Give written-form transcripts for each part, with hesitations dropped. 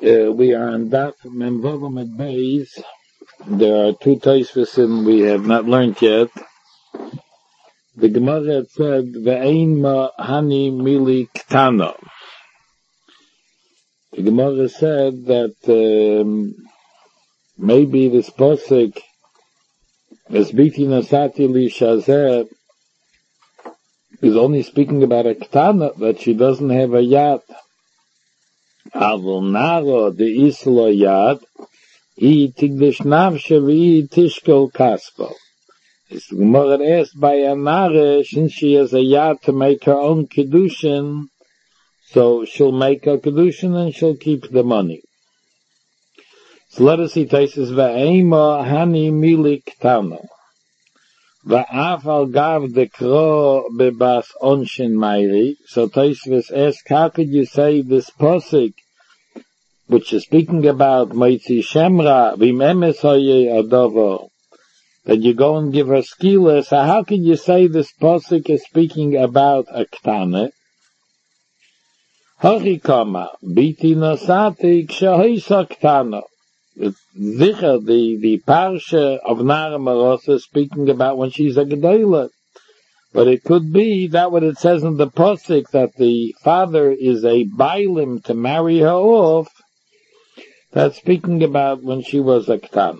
We are on Daf Memvavam at Beis. There are two Tosfos we have not learned yet. The Gemara had said, "Ve'ein ma hani mili ktana." The Gemara said that maybe this posik as biti nasati li shazeh is only speaking about a ktana, that she doesn't have a yad. Avol naro de islo yad, I tigdish navshe v'i tishkel kaspo. It's the Gemara asked by a nare, since she has a yad to make her own kedushin, so she'll make her kedushin and she'll keep the money. So let us see, Taisus v'eima hani mili ktano. Va'af al gav dekro bebas onshin mairi. So Taisus asked, how could you say this posik, which is speaking about Moitzi Shemra, Vimemes Hoye Adovo, that you go and give her skila, so how can you say this posik is speaking about a ktane? Horikama, biti nosati kshahoisa ktano. Zicher, the parsha of Nara Marosa, speaking about when she's a gedola. But it could be that what it says in the posik, that the father is a bailim to marry her off, that's speaking about when she was a ktana.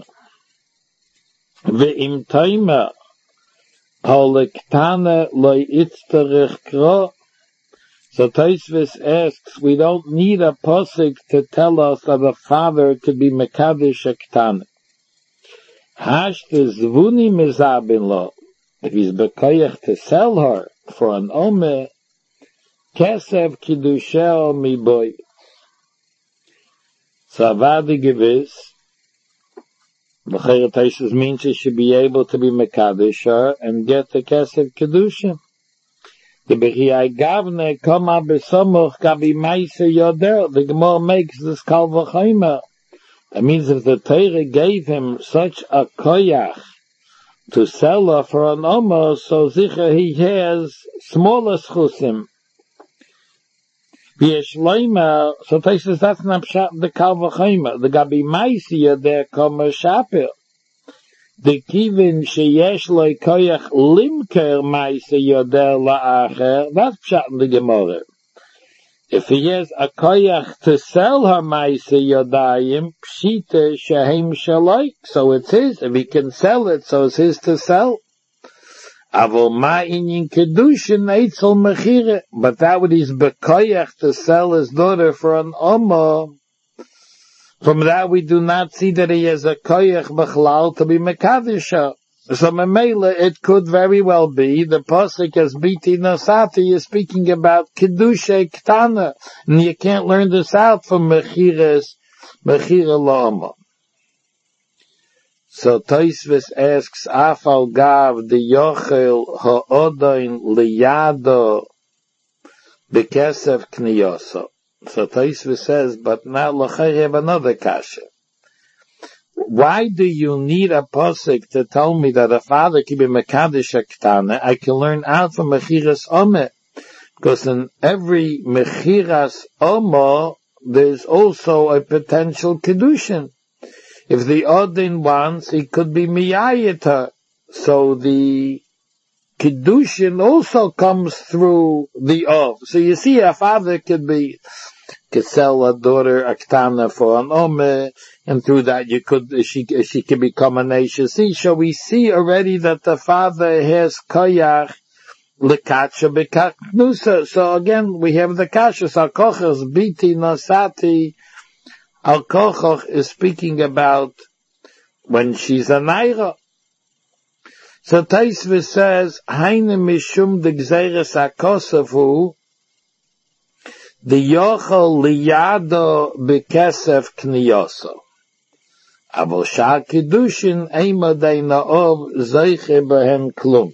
Ve'im taima, hol ktana loy itzterich kro. So Tosfos asks, we don't need a posik to tell us that a father could be mekadosh a ktana. Hashte zvuni mezabin lo, if he's bekoyach to sell her for an omer, kesev kiddushel mi boy. So avadi gewiss, the Tosfos means she should be able to be mekadosh her and get the kesef kedusha. The Bechiyai Gavne Koma Besomuch Gabi Maise Yodel. The Gemara makes this Kal V'Chomer. That means if the Torah gave him such a koyach to sell her for an omer, so sicher he has smaller schusim. V'yeshloima, so Tosfos that's not pshat the Kal V'Chomer. The Gabi Maise Yodel Koma Shapir. The kivin sheyesh loy koyach limker maise yodel la'acher, that's pshat in the Gemara. If he has a koyach to sell her maise yodayim, pshita shehem shaloi, so it's his. If he can sell it, so it's his to sell. Avol ma'inyin kedushin eitzel mechire, but that what he's bekoyach to sell his daughter for an omer, from that we do not see that he has a koyach b'chlal to be mekadosh. So memela, it could very well be the posik as biti nasati is speaking about kedusha ktana, and you can't learn this out from mechira la'oma. So Tosfos asks, afal gav the yochel ha'odain liyado b'kesef kniyoso. So Tosfos says, but now l'chayr have another kasha. Why do you need a posik to tell me that a father can be mekadosh a ktana? I can learn out from mechiras omer, because in every mechiras omer there's also a potential kedushin. If the odin wants, he could be miyayita. So the kedushin also comes through the ov. So you see, a father could sell a daughter a ktana for an omer, and through that she could become a nation. So we see already that the father has koyach lekacha bekaknusa. So again, we have the kashas al kochas biti nasati. Al kochach is speaking about when she's a naira. So Tosfos says, Haine mishum de gzeres hakosavu, the yochel liyado bekesef kniyoso. Avol shar kedushin eima dei na'ov zeiche behen klum.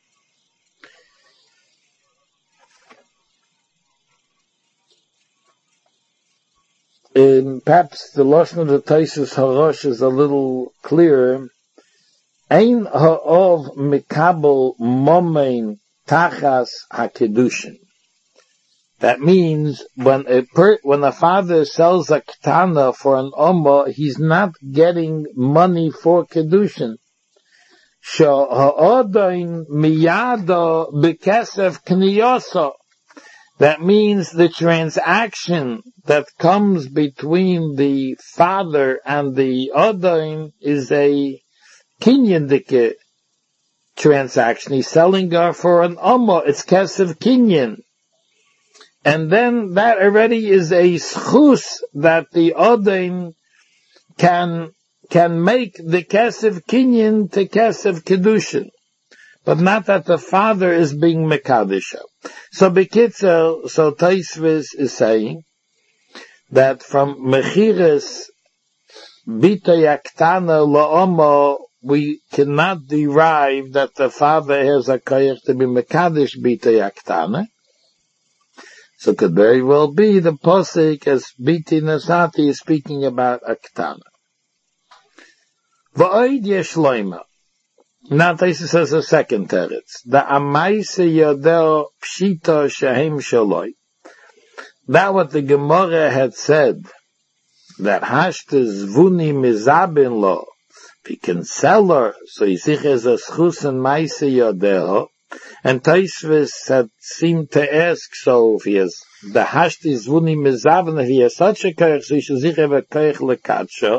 Perhaps the lashon of the Tosfos Harosh is a little clearer. Ein ha'ov mikabel momein tachas hakedushin. That means when a father sells a ketana for an Omo, he's not getting money for kedushin. She'ha'odain miyado b'kesef kniyoso. That means the transaction that comes between the father and the odain is a kinyan transaction. He's selling her for an Omo. It's kesef kinyan. And then that already is a schus that the odain can make the kesef kinyan to kesef kedushin, but not that the father is being mekadisha. So Bekitzel, so Taisvis is saying that from mechiras bita yaktana la'omo, we cannot derive that the father has a koyach to be mekadish bita yaktana. So it could very well be the posik as Biti Nasati is speaking about a ketana. V'oid yesh loima. Now this says a second teretz. The amaise yodeo pshito shehem shaloi. That what the Gemara had said, that hashte zvuni mizabin lo, he can sell her, so he sich as a schus and maise yodeo. And Taisvis had seemed to ask, so if he has the hashti zvuni mizavin, if he has such a koich, so he should sich have a koich lekatsho.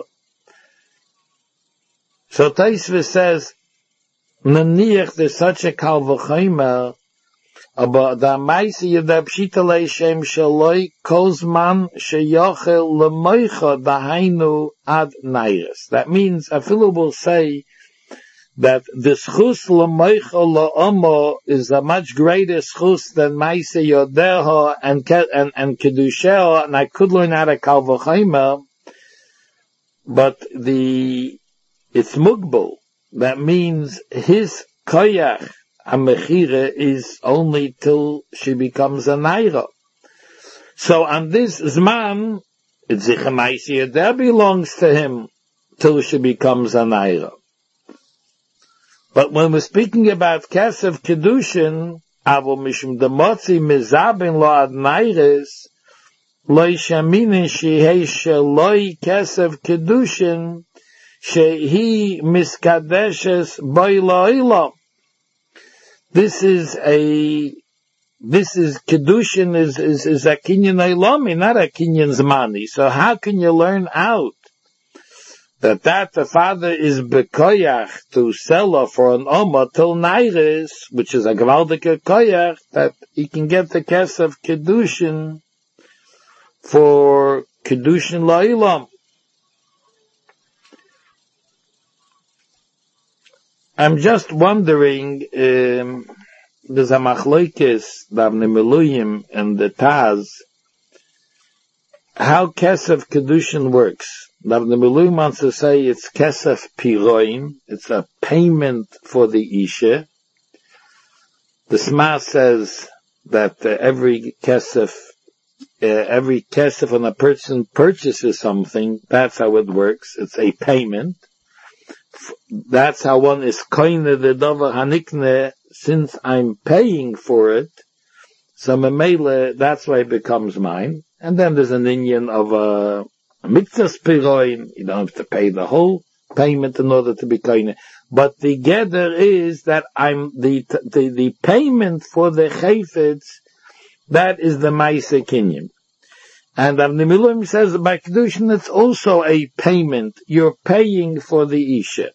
So Taisvis says, naniach, there's such a kal v'chaymer, aber da meise yedab shitale shem shaloi kozman sheyochel lemoicha dahainu ad nairis. That means, Afilu will say, that the schus l'moicha la'omo is a much greater schus than Maise Yodeho and Kedusheho, and I could learn out of Kal V'chaymer, but it's mugbal. That means his koyach, ha-mechira, is only till she becomes a naira. So on this Zman, it's Zicha Maise Yodeho belongs to him till she becomes a naira. But when we're speaking about kesef kedushin, avo mishum demotzi mizabin lo ad nairis, lo yishaminin shehei sheloi kesef kedushin, shehi miskadeshes boi lo ilam. This is kedushin is a kinyan ilami, not a kinyan zmani. So how can you learn out that the father is bekoyach to sell her for an Omo till Nairis, which is a gewaldige koyach, that he can get the kesef kedushin for kedushin la'ilam. I'm just wondering, there's a machloikis, Davne Meluyim and the Taz, how kesef kedushin works. Now the Meluyim wants to say it's kesef piroim, it's a payment for the isha. The Sma says that every kesef when a person purchases something, that's how it works. It's a payment. That's how one is koine the davar hanikne, since I'm paying for it. So memele, that's why it becomes mine. And then there's an inyan of a mitzvahs piroim, you don't have to pay the whole payment in order to be koine. But the gather is that I'm the payment for the chayfetz, that is the ma'aseh kinyan. And Avnei Miluim says that by kedushin it's also a payment. You're paying for the isha.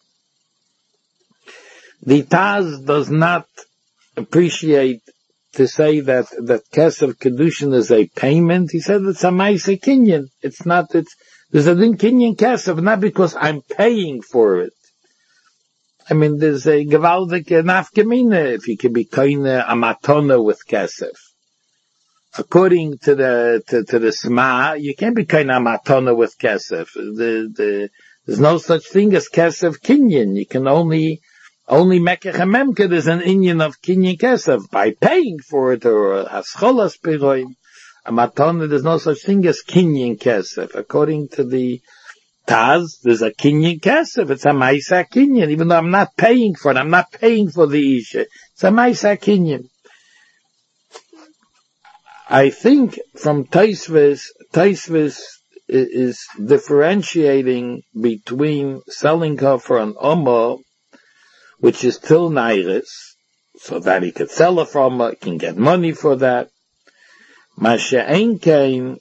The Taz does not appreciate to say that kesef kedushin is a payment. He said it's a ma'aseh kinyan. There's a din kinyan kesef, not because I'm paying for it. I mean, there's a gewaldige nafkamina if you can be koine a matona with kesef. According to the Sma, you can't be koine a matona with kesef. There's no such thing as kesef kinyan. You can only mekech hamemke, there's an inyan of kinyan kesef by paying for it, or hascholas piroim. A matona, there's no such thing as kinyan kesef. According to the Taz, there's a kinyan kesef. It's a ma'aseh kinyan, even though I'm not paying for it. I'm not paying for the isha. It's a ma'aseh kinyan. I think from Taisvis is differentiating between selling her for an Omer, which is till Nairis, so that he could sell her from her, can get money for that. Masha'en kain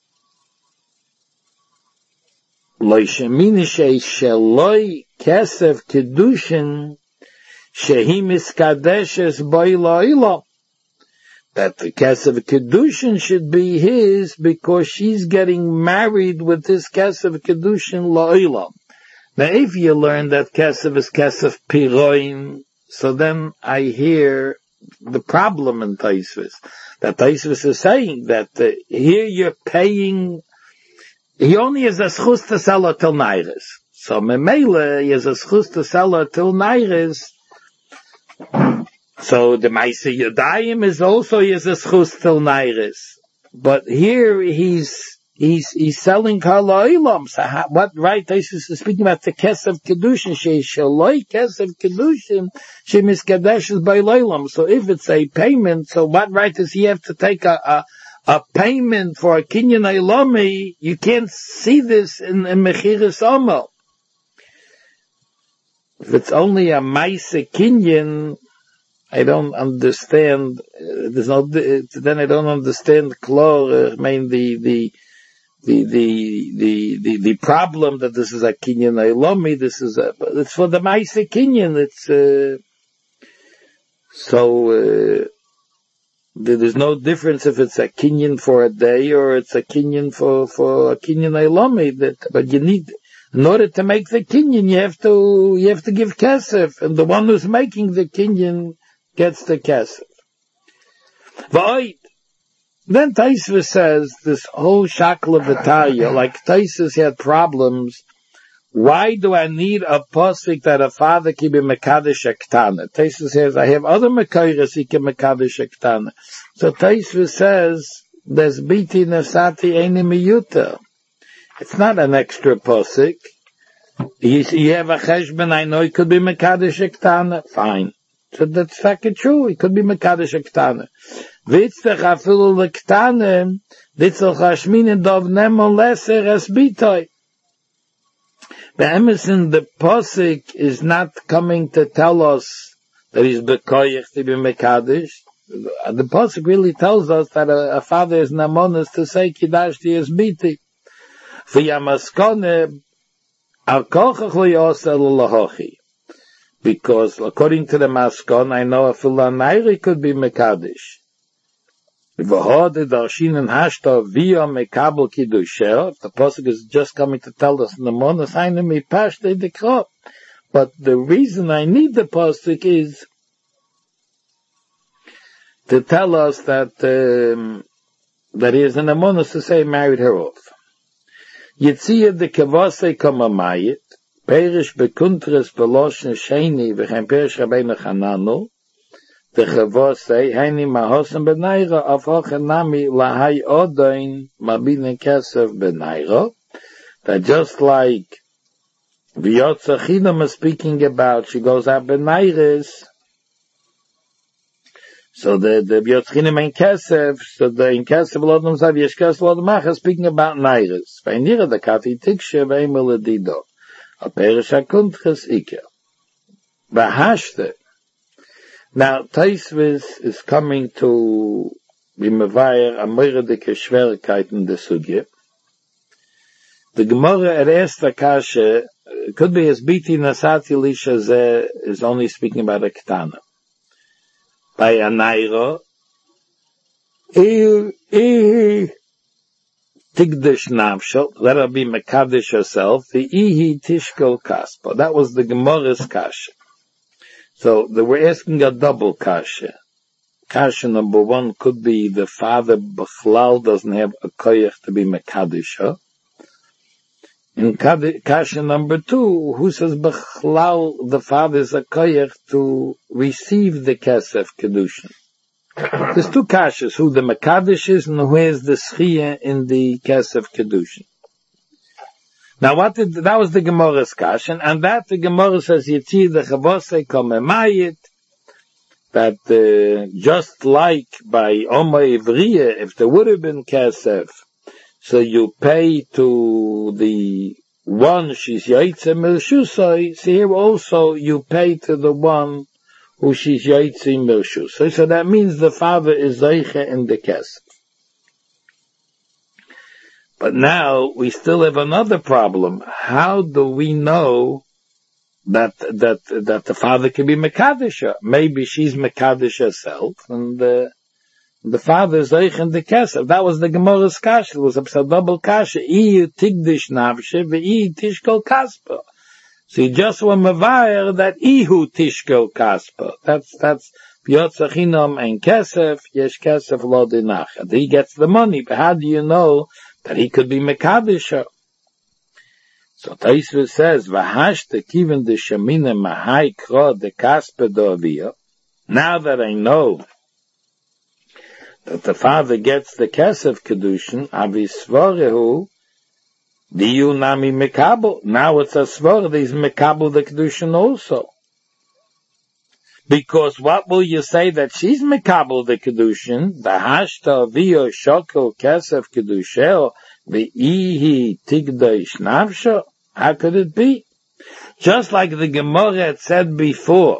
lo sheminish sheloi kesef kedushin shehi miskadeshes boi lo'ilo. That the kesef kedushin should be his because she's getting married with this kesef kedushin lo'ilo. Now if you learn that kesef is kesef piroin, so then I hear the problem in Taisvis. That Taisvis is saying that here you're paying, he only has a schus to sell her till Nairis. So Memele, he has a schus to sell her till Nairis. So the Maisa Yadayim is also, he has a schus till Nairis. But here he's selling her lo'ilam. So what right Taisvis is speaking about the kesef kedushin? She shaloi kesef kedushin. She miskadeshes by lo'ilam. So if it's a payment, so what right does he have to take a payment for a kinyan eilami? You can't see this in mechiras omer. If it's only a maisa kinyan, I don't understand. Then I don't understand. I mean the problem that this is a kinyan eilomi. It's for the maisa kinyan. There's no difference if it's a kinyan for a day or it's a kinyan for a kinyan eilomi. But you need, in order to make the kinyan, you have to give kesef, and the one who's making the kinyan gets the kesef. Then Taisvis says this whole shakla v'taya, like Taisvis had problems. Why do I need a posik that a father can be mekadesh aktana? Taisvis says I have other mekayres he can mekadesh aktana. So Taisvis says there's biti nasati eni miyuta. It's not an extra posik. You have a cheshbon, I know he could be mekadesh aktana. Fine. So that's fucking true. He could be mekadesh aktana. Vitztech afilu l'ktane, vitztech hashminin dov nemo leser es bitoi. The Emerson, the posik is not coming to tell us that he's bekoyach to be mekadesh. The posik really tells us that a father is namonis to say kidashti es biti. V'yamaskone al kochach lo yosel lahochi. Because according to the maskon, I know a filanayri could be mekadesh. If the pasuk is just coming to tell us but the reason I need the pasuk is to tell us that he is an amonos to say married her off. Yitziyah de kavase kamamayit perish bekuntres beloshen sheni v'chem perish rabbeinu chananu. The chavos say, "Hani mahosim benayra avochen nami lahai odain mabine kesef benayra." That just like V'yotza Chinam is speaking about, she goes out benayris. So the V'yotza Chinam in kesef, so the in kesef lodom zav yesh kesef lodom mach is speaking about nayris. V'nira the kati tikshe v'emel edido. A perish hakuntches iker. V'hashte. Now, Taisvis is coming to be mevayer a moiredike Schwierigkeit in the Sugye. The Gemara at Esther Kashe could be as biti nasati lisha ze is only speaking about a ketana. By a naira, tigdish nafshel, let her be mekadesh herself, the ihi tishkel kaspa. That was the Gemara's Kashe. So they were asking a double kasha. Kasha number one could be the father Bechlal doesn't have a koyach to be mekadisha. In kasha number two, who says Bechlal the father is a koyach to receive the kesef kedushin. There's two kashas, who the mekadish is and who has the schiyah in the kesef kedushin. Now that was the Gemara's kasha, and that the Gemara says, Yitzi the chavosei komemayit, that just like by Oma Ivriya, if there would have been Kesef, so you pay to the one she's Yaitze Milshusai, so here also you pay to the one who she's Yaitze Milshusai. So that means the father is Zeiche in the Kesef. But now we still have another problem. How do we know that the father can be Mekadesh? Maybe she's Mekadesh herself, and the father is Zeich in the Kesef. That was the Gemara's kasha. It was a double kasha. Iyu tigdish navshe ve'i tishkel kaspa. So he just was mevayer that ihu tishkel kaspa. That's Yotzachinam and Kesef, yesh Kesef lo dinachat. He gets the money, but how do you know that he could be Mekadesh? So Taisva says, V'hashta kiven de shamina mahai kro de kaspa do aviyah. Now that I know that the father gets the Kesef Kedushin, avisvorehu, diyu nami mekabel. Now it's a svor, he's mekabel the Kedushin also. Because what will you say that she's mekabel the Kedushin? The hashta aviyah shokel Kesef Kedushel, ve'ihi tigdosh navsho. How could it be? Just like the Gemara had said before,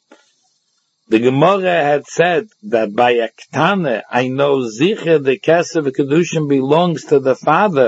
the Gemara had said that by a ktane, I know zicher the Kesef Kedushin belongs to the father.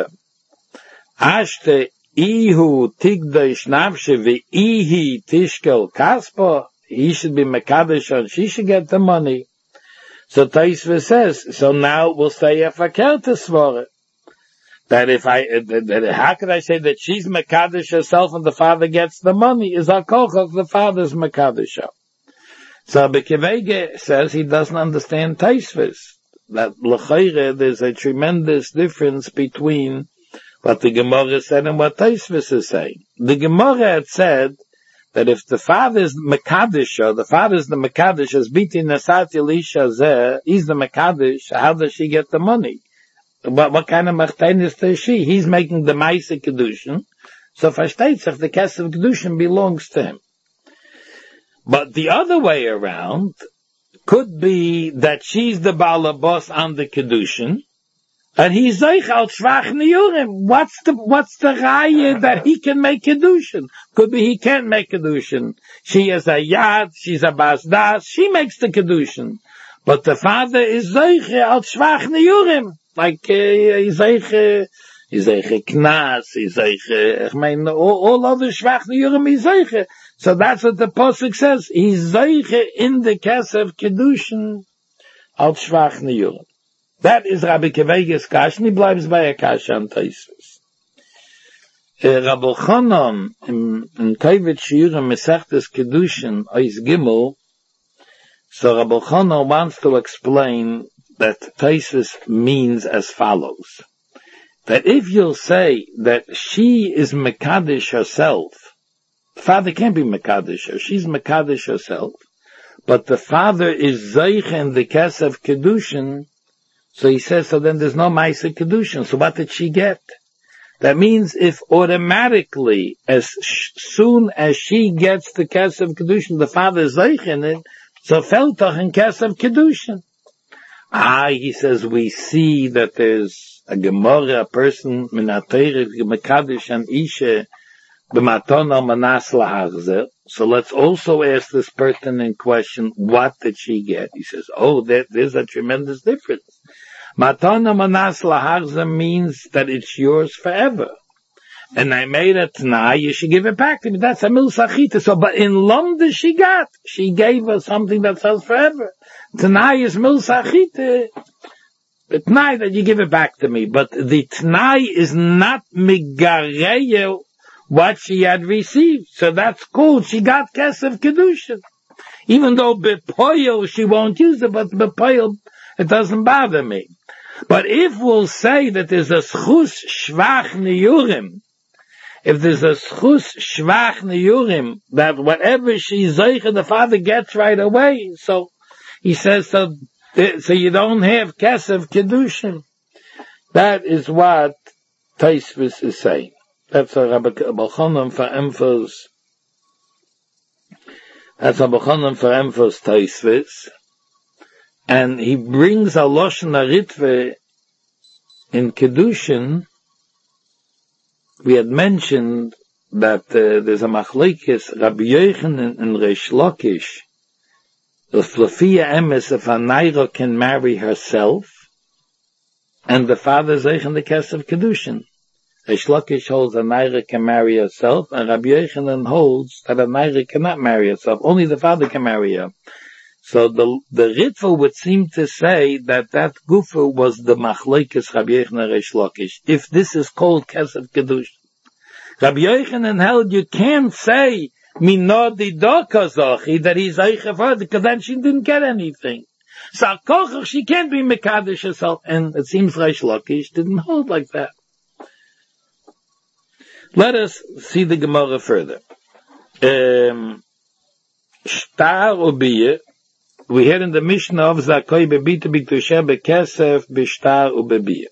Ashte ihu tigdosh navshe ve'ihi tishkel kaspa. He should be Mekadesh and she should get the money. So Taisva says, so now we'll say a fakir to svore. That how could I say that she's Mekadesh herself and the father gets the money? Is our kochach the father's Mekadesh? So Bekevege says he doesn't understand Taisvis. That l'chayre, there's a tremendous difference between what the Gemara said and what Taisvis is saying. The Gemara had said that if the father is Mekadesh, the father is the Mekadesh, as Biti Nasat Elisha Zeh, he's the Mekadesh, how does she get the money? What kind of Machtenis is she? He's making the Maise Kedushin, so versteht sich, the Kesef Kedushin belongs to him. But the other way around could be that she's the Bala boss on the Kedushin, and he's Zeich al Shvach Niyurim. What's the Raya that he can make Kedushin? Could be he can't make Kedushin. She is a Yad, she's a Basdas, she makes the Kedushin. But the father is Zeich al Shvach Niyurim. Like, he's Zeich Knas, he's Zeich, all other Shvach Niyurim is Zeich. So that's what the Pasuk says. He's Zeich in the Kesef Kedushin al Shvach Niyurim. That is Rabbi Kevege's kasha, and he bleibt by a kasha on Taisvis. Rabbi Chanan, in Kaivet Shiurim Mesechtes Kedushin, Ois Gimel, so Rabbi Chanan wants to explain that Taisvis means as follows. That if you'll say that she is Mekadesh herself, the father can't be Mekadesh her, she's Mekadesh herself, but the father is Zeich in the Kesef Kedushin, so he says, so then there's no Maisa Kedushin. So what did she get? That means if automatically, as soon as she gets the Kesef Kedushin, the father is Zeich in it, so Feltach in Kesef Kedushin. He says, we see that there's a Gemara, a person, Minatayre, Mekadesh and Isha, B'matona Manas Lahachzer. So let's also ask this person in question, what did she get? He says, there's a tremendous difference. Matana Manas Lahachzer means that it's yours forever. And I made a Tanai, you should give it back to me. That's a Milsachita. So, but in London she gave her something that says forever. Tanai is Milsachita. The Tanai that you give it back to me. But the Tanai is not Migareya what she had received. So that's cool. She got Kesef Kedushin. Even though Bepoil she won't use it, but Bepoil, it doesn't bother me. But if we'll say that there's a schus shvach niyurim, if there's a schus shvach niyurim, that whatever she's zeich the father gets right away, so he says, so you don't have Kesef Kedushin. That is what Taisvis is saying. That's what Rabbi Chanan for emphas That's a begonnen for Emphas Taisvis. And he brings a Loshen Aritve in Kedushin. We had mentioned that there's a machlekes Rabbi Yochanan and Reish Lakish. The Flafia Emes, if a Naira can marry herself, and the father Zeichen the Kesef Kedushin. Reish Lakish holds a Naira can marry herself, and Rabbi Yochanan holds that a Naira cannot marry herself. Only the father can marry her. So the Ritva would seem to say that Gufa was the machlekes Rabbi Yochanan and Reish Lakish. If this is called Kesef Kedushin. Rabbi Yochanan held you can't say Minodi Dokazochi that he's Eichefad, because then she didn't get anything. So Kochach, she can't be Mekadosh herself, and it seems Reish Lakish didn't hold like that. Let us see the Gemara further. Shtar Ubiyah, we heard in the Mishnah of Zakoi Bebita Biktusha Bekesef Bishtar Ubiyah.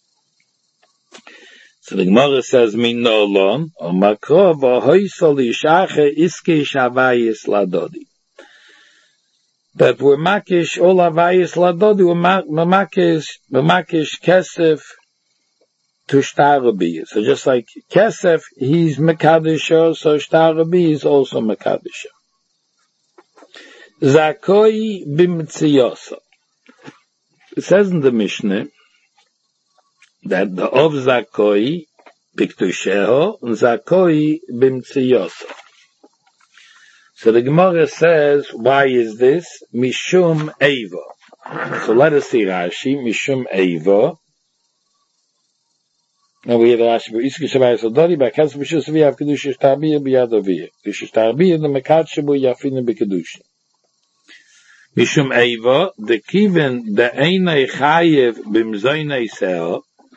So the Gemara says, Min no lon, o makro v'hoysol yishache iske shavayis ladodi. That we're makish all havayis ladodi, we're makish kesef to shtar Ubiyah. So just like kesef, he's mekadisher, so shtar Ubiyah is also mekadisher. Zakoi b'mitziyosa. It says in the Mishnah, that the of Zakoi Biktusheho and Zakoi Bimtziyosa. So the Gemara says, why is this? Mishum Eiva. So let us see Rashi, Mishum Eiva. Now we have Rashi, Iski Shavai Sodori, Bakas Bishus Viyav Kedusha Shtabiyah Biyadoviyah. Kedusha Shtabiyah, the Mekat Shabu Yafina Bekedusha. Mishum Eiva, the Kivin, the Einai Chayev Bimzoinai Seo,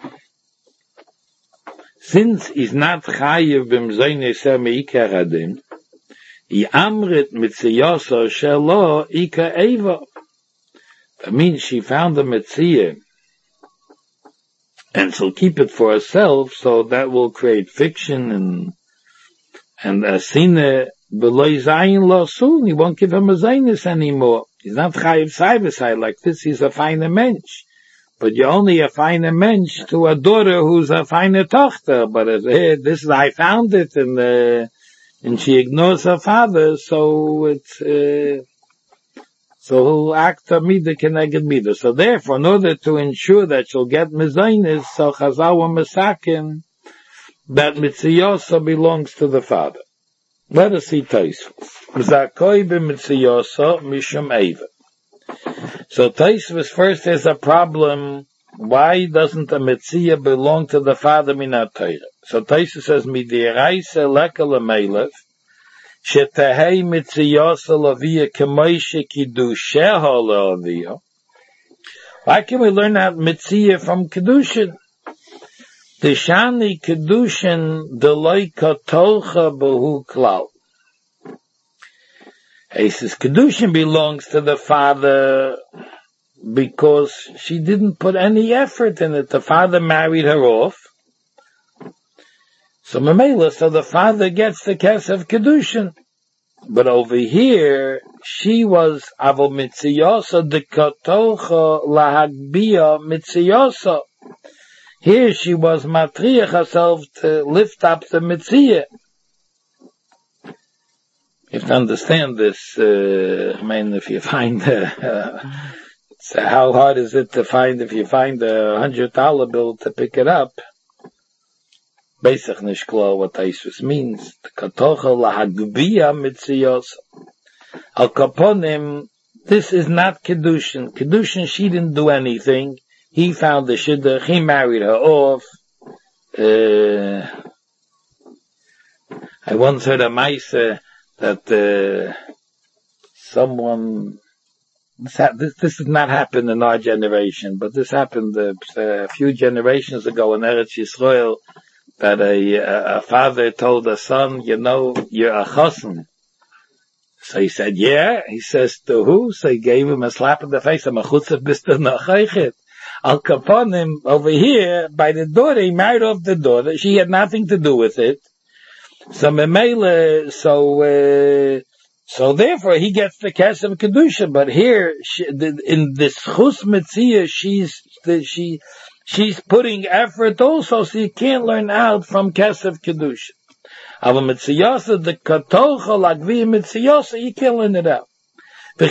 since he's not chayiv b'mzoyne ser meikar adin, he amrit mitziyoso shelo ika eva. That means she found the mitziyah, and she'll keep it for herself, so that will create fiction and asine beloy zayin lo soon. He won't give him a zaynis anymore. He's not chayiv saivasai like this. He's a finer mensch. But you're only a finer mensch to a daughter who's a finer tochter. But this is, I found it, and she ignores her father, so it's, so he'll act a mida keneged mida. So therefore, in order to ensure that she'll get mezainis, so Chazal were mesakin, that mitziyosa belongs to the father. Let us see Taisvus. Zakoi b'mitziyosa mishum eiva. So Taisvus first has a problem. Why doesn't the Metzia belong to the father minat Torah? So Taisvus says, Midiraisa leka lemelech, shetahei Metziyosa lavia kemoishe kiddusheha leavia. Why can we learn that Metzia from Kedushin? Tishani Kedushin deloi katolcha behu klal. He says Kedushin belongs to the father because she didn't put any effort in it. The father married her off. So Mamela, so the father gets the Kesef Kedushin. But over here, she was Avo Mitziyosa de Katocha Lahagbia Mitziyosa. Here she was Matriach herself to lift up the Mitziyah. You have to understand this. I mean, if you find, how hard is it to find, if you find a $100 bill to pick it up? Basic nishkla, what Taisvus means. Katocha lahagbiya mitziyos. Al kaponim, this is not Kedushin. Kedushin, she didn't do anything. He found the shidduch, he married her off. I once heard a maisa that someone, this did not happen in our generation, but this happened a few generations ago in Eretz Yisrael, that a father told a son, you know, you're a chassan. So he said, yeah. He says, to who? So he gave him a slap in the face. I'm a chutzah b'ster nachaychet. Al kaponim, over here, by the daughter, he married off the daughter. She had nothing to do with it. So Memele, So therefore, he gets the Kesef Kedusha. But here, in this Chus Metzia, she's putting effort also, so you can't learn out from Kesef Kedusha. Aber Metziyasa, the Katocha, Lagvi Metziyasa, you can't learn it out. The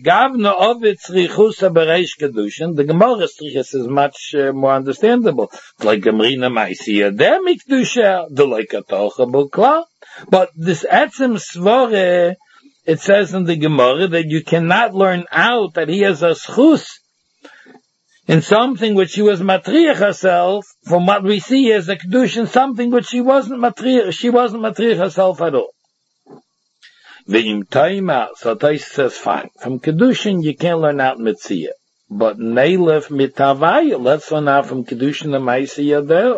Gemara Strichas is much more understandable. Like Gemrina Maisiya, der Mikdusha, the like Katocha Bukla. But this Etzem Svore, it says in the Gemara that you cannot learn out that he has a schus in something which she was matriach herself. From what we see as a kedushin, something which she wasn't matriach herself at all. V'im taima, so Tais says fine. From kedushin you can't learn out mitziyah, but neilef mitavaya, let's learn out from kedushin and ma'asiyah there.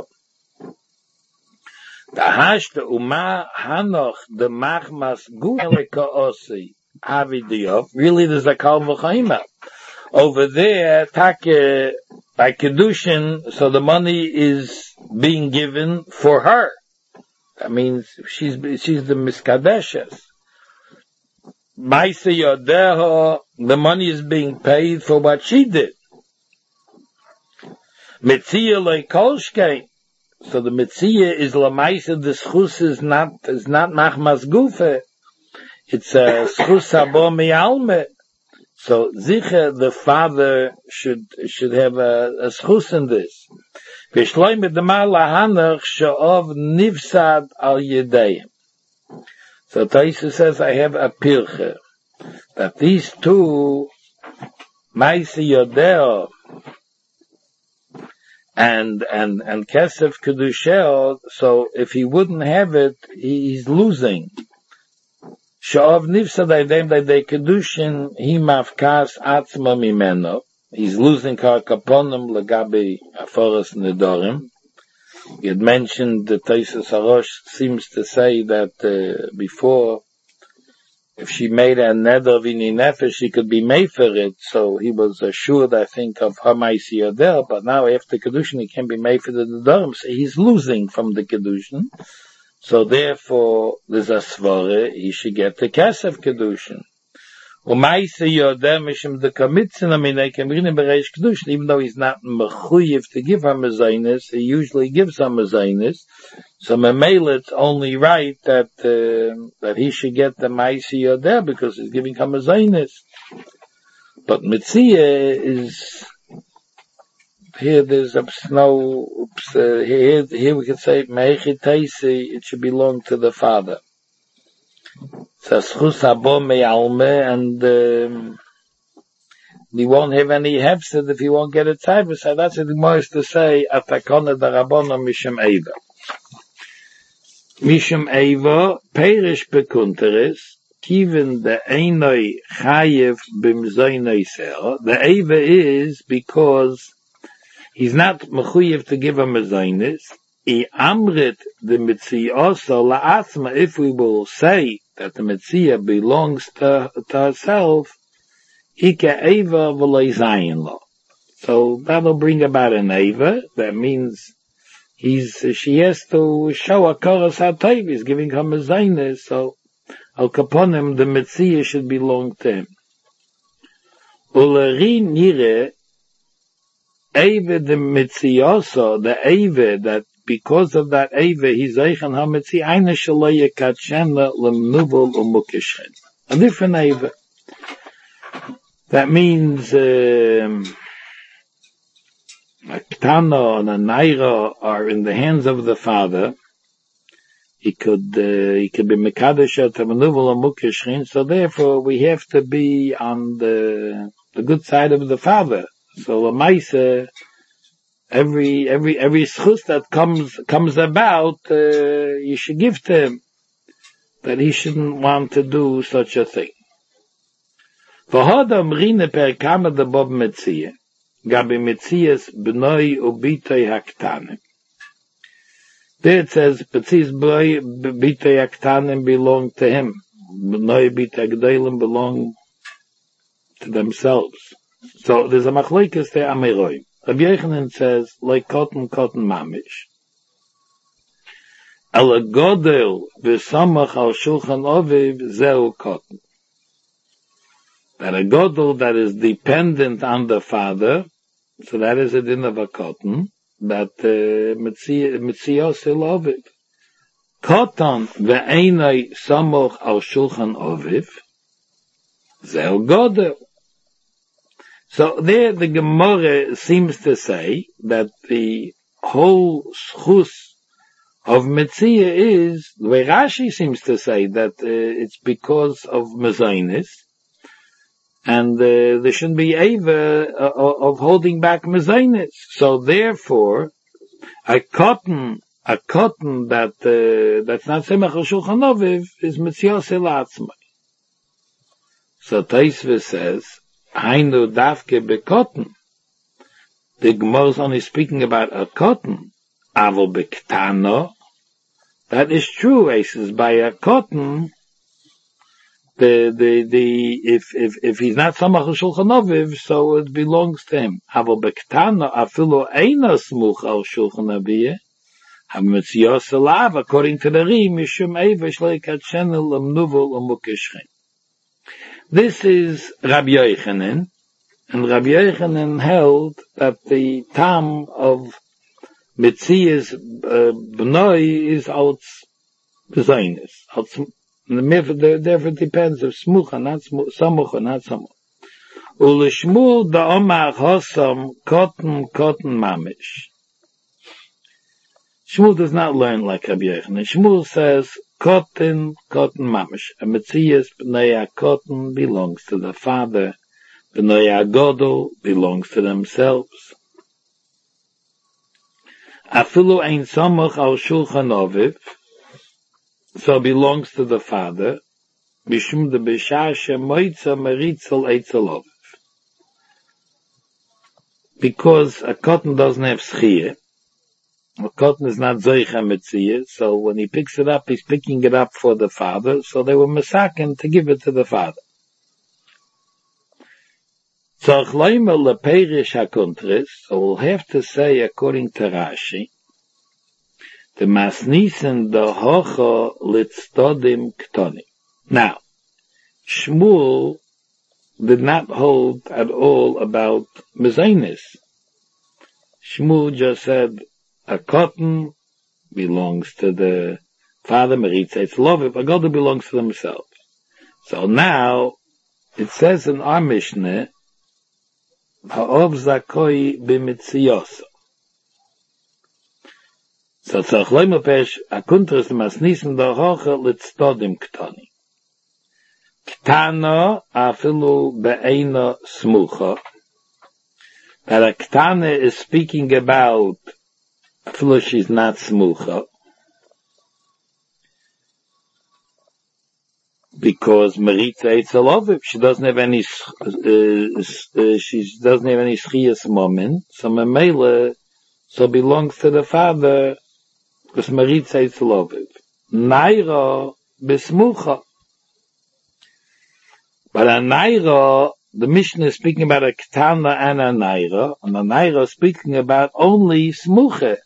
The hashta uma hanoch the machmas gueleka osi avidiyov. Really, there's a kal v'chaima over there. Take by kedushin, so the money is being given for her. That means she's the miskadeshes. Ma'aseh yodeho, the money is being paid for what she did. Mitziyah lekolshkein. So the Metzia is Lamaisa, the schus is not Machmas Gufe. It's a schus abo mi'alme. So Zicha, the father, should have a schus in this. V'shloim edamar lahanach she'ov nivsad al yedeim. So Taisa says, I have a pirche, that these two, Maisa Yodeo, and Kesef Kedushel, so if he wouldn't have it, he's losing. Sha'ov nifsa daydei Kedushin, he mafkas atzma mimeno. He's losing karkaponim legabi aforas nedorim. He had mentioned the Taisus Harosh seems to say that before, if she made a neder v'ini nefesh, she could be made for it. So he was assured, I think, of her ma'aseh yodeh. But now after Kedushin, he can be made for the nedarim. So he's losing from the Kedushin. So therefore, there's a svare, he should get the Kesef Kedushin. U'ma'aseh yodeh mishim the kamitzin aminei kemrinim bereish Kedushin. Even though he's not mechuyev to give her mezainis, he usually gives her mezainis. So Memela, it's only right that he should get the ma'aseh yodeh because he's giving her mezainis. But Metzia is here. There's no here we can say Me'echi Taisi. It should belong to the father. Schus abo me'alme, and he won't have any hefsed if he won't get a tzayvus. So that's what the Gemara is to say, atakona darabona mishum eva. Mishum eva, perish bekunteres, kiven the einoi chayev b'mzoinoi seo. The eva is because he's not mechuyev to give him a zaynis. I amrit the Metzia also la'asma, if we will say that the Metzia belongs to herself, Ika Eva v'loi zayin lo. So that'll bring about an Eva. That means she has to show a koros ha'tayv. He's giving her mezainis, so al kaponim the Metzia should belong to him. Uleri nire Eva the Metzia also, the Eva that because of that Eva, he's Eichan HaMetzia, Eine Shaloye Katshena Lemnubel Umukishen. A different Eva. That means, a Ktana and a Naira are in the hands of the father. He could be Mekadosh at Lemnubel Umukishen, so therefore we have to be on the good side of the father. So Lamaisa, every schus that comes about, you should give to him, that he shouldn't want to do such a thing. V'hoda mrine per kama de bob metzia, gabi metzias b'noi ubitoi haktanim. There it says, betzias bitoi haktanim belong to him, b'noi bitoi g'deilim belong to themselves. So there's a machlokes there, amiroi. Rabbi Yochanan says, like cotton mamish. Ala godel v'samach al shulchan oviv zeu cotton. That a Godel that is dependent on the father, so that is a din of a cotton, that Metzios Oviv. Cotton ve'enai samoch al shulchan Oviv, zeh Godel. So there the Gemara seems to say that the whole schus of Metzia is, the way Rashi seems to say, that it's because of Mezainis, and there shouldn't be Eva of holding back Mezainis. So therefore, a cotton that's not Semach al Shulchan Aviv is Metzios Elatzmai. So Taisva says, Hainu Davke Bekotten. The Gemara is only speaking about a cotton. Avo Bektano. That is true, he says, by a cotton, if he's not Samach Shulchan Aviv, so it belongs to him. Avo Bektano, afilo eina smuch al Shulchan Aviv, hametzios elav, according to the Ri, mishum eva shleikat shenel amnuvul amukeshchen. This is Rabbi Yochanan, and Rabbi Yochanan held that the tam of Metzias B'nai is als Zaynis. Therefore it depends if Smucha, not Samucha, not Samuch. Ulishmul da'omar hosam cotton mamish. Shmuel does not learn like Rabbi Yochanan. Shmuel says cotton mamish. A Metzias B'nai cotton belongs to the father. B'nai Godel belongs to themselves. Afilu ein samach al shulchan Aviv, so belongs to the father. Mishum de b'shar shemoitza meritzel eitzel Aviv, because a cotton doesn't have schiyah. A cotton is not zoicha metziyah, so when he picks it up, he's picking it up for the father. So they were masaken to give it to the father. So we'll have to say, according to Rashi, the masnisen the hocha litztodim ktoni. Now, Shmuel did not hold at all about mezainis. Shmuel just said a cotton belongs to the father, meritza it's love, a god belongs to themselves. So now it says in our Mishnah, Ha'ov zakoi b'mitziyoso. So tzarech loimapesh akuntres masnisen da hocha litztodim ktani. Ktana afilu be'eina smucha. That a ktana is speaking about afilu she's not smucha. Because Meritza Eitzel Aviv, she doesn't have any schiyas moment, so Memela, so belongs to the father, because Meritza Eitzel Aviv. Naira besmucha. But a Naira, the Mishnah is speaking about a Ketana and a Naira is speaking about only smucha.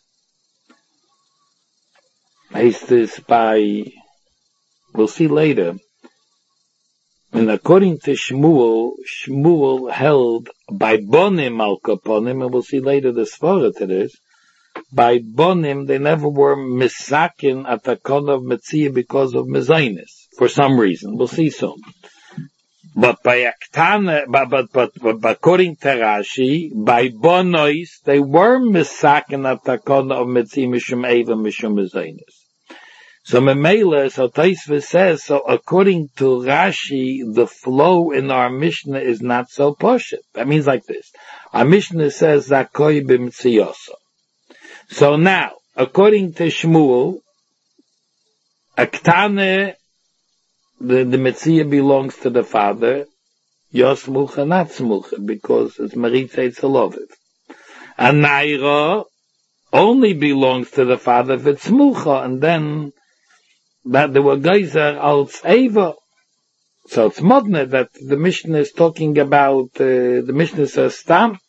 Heißt this by, we'll see later. And according to Shmuel held by Bonim al Kaponim, and we'll see later the Svara to this, by Bonim they never were misakin at the Kon of Metzia because of Mezainis, for some reason. We'll see soon. But by Aktana, but according to Rashi, by Bonois, they were misakin at the Kon of Metzia Mishum Eva Mishum Mezainis. So Memela, so Taisva says, so according to Rashi, the flow in our Mishnah is not so poshut. That means like this. Our Mishnah says, Zakoi b'mtziyoso. So now, according to Shmuel, Aktane, the Metzia belongs to the father, Yosmucha, not Smucha, because it's Meritza Eitzel Aviv. And Naira only belongs to the father if it's Smucha, and then that there were geyser als Eva. So it's modne that the Mishnah is talking about, the Mishnah says Stam.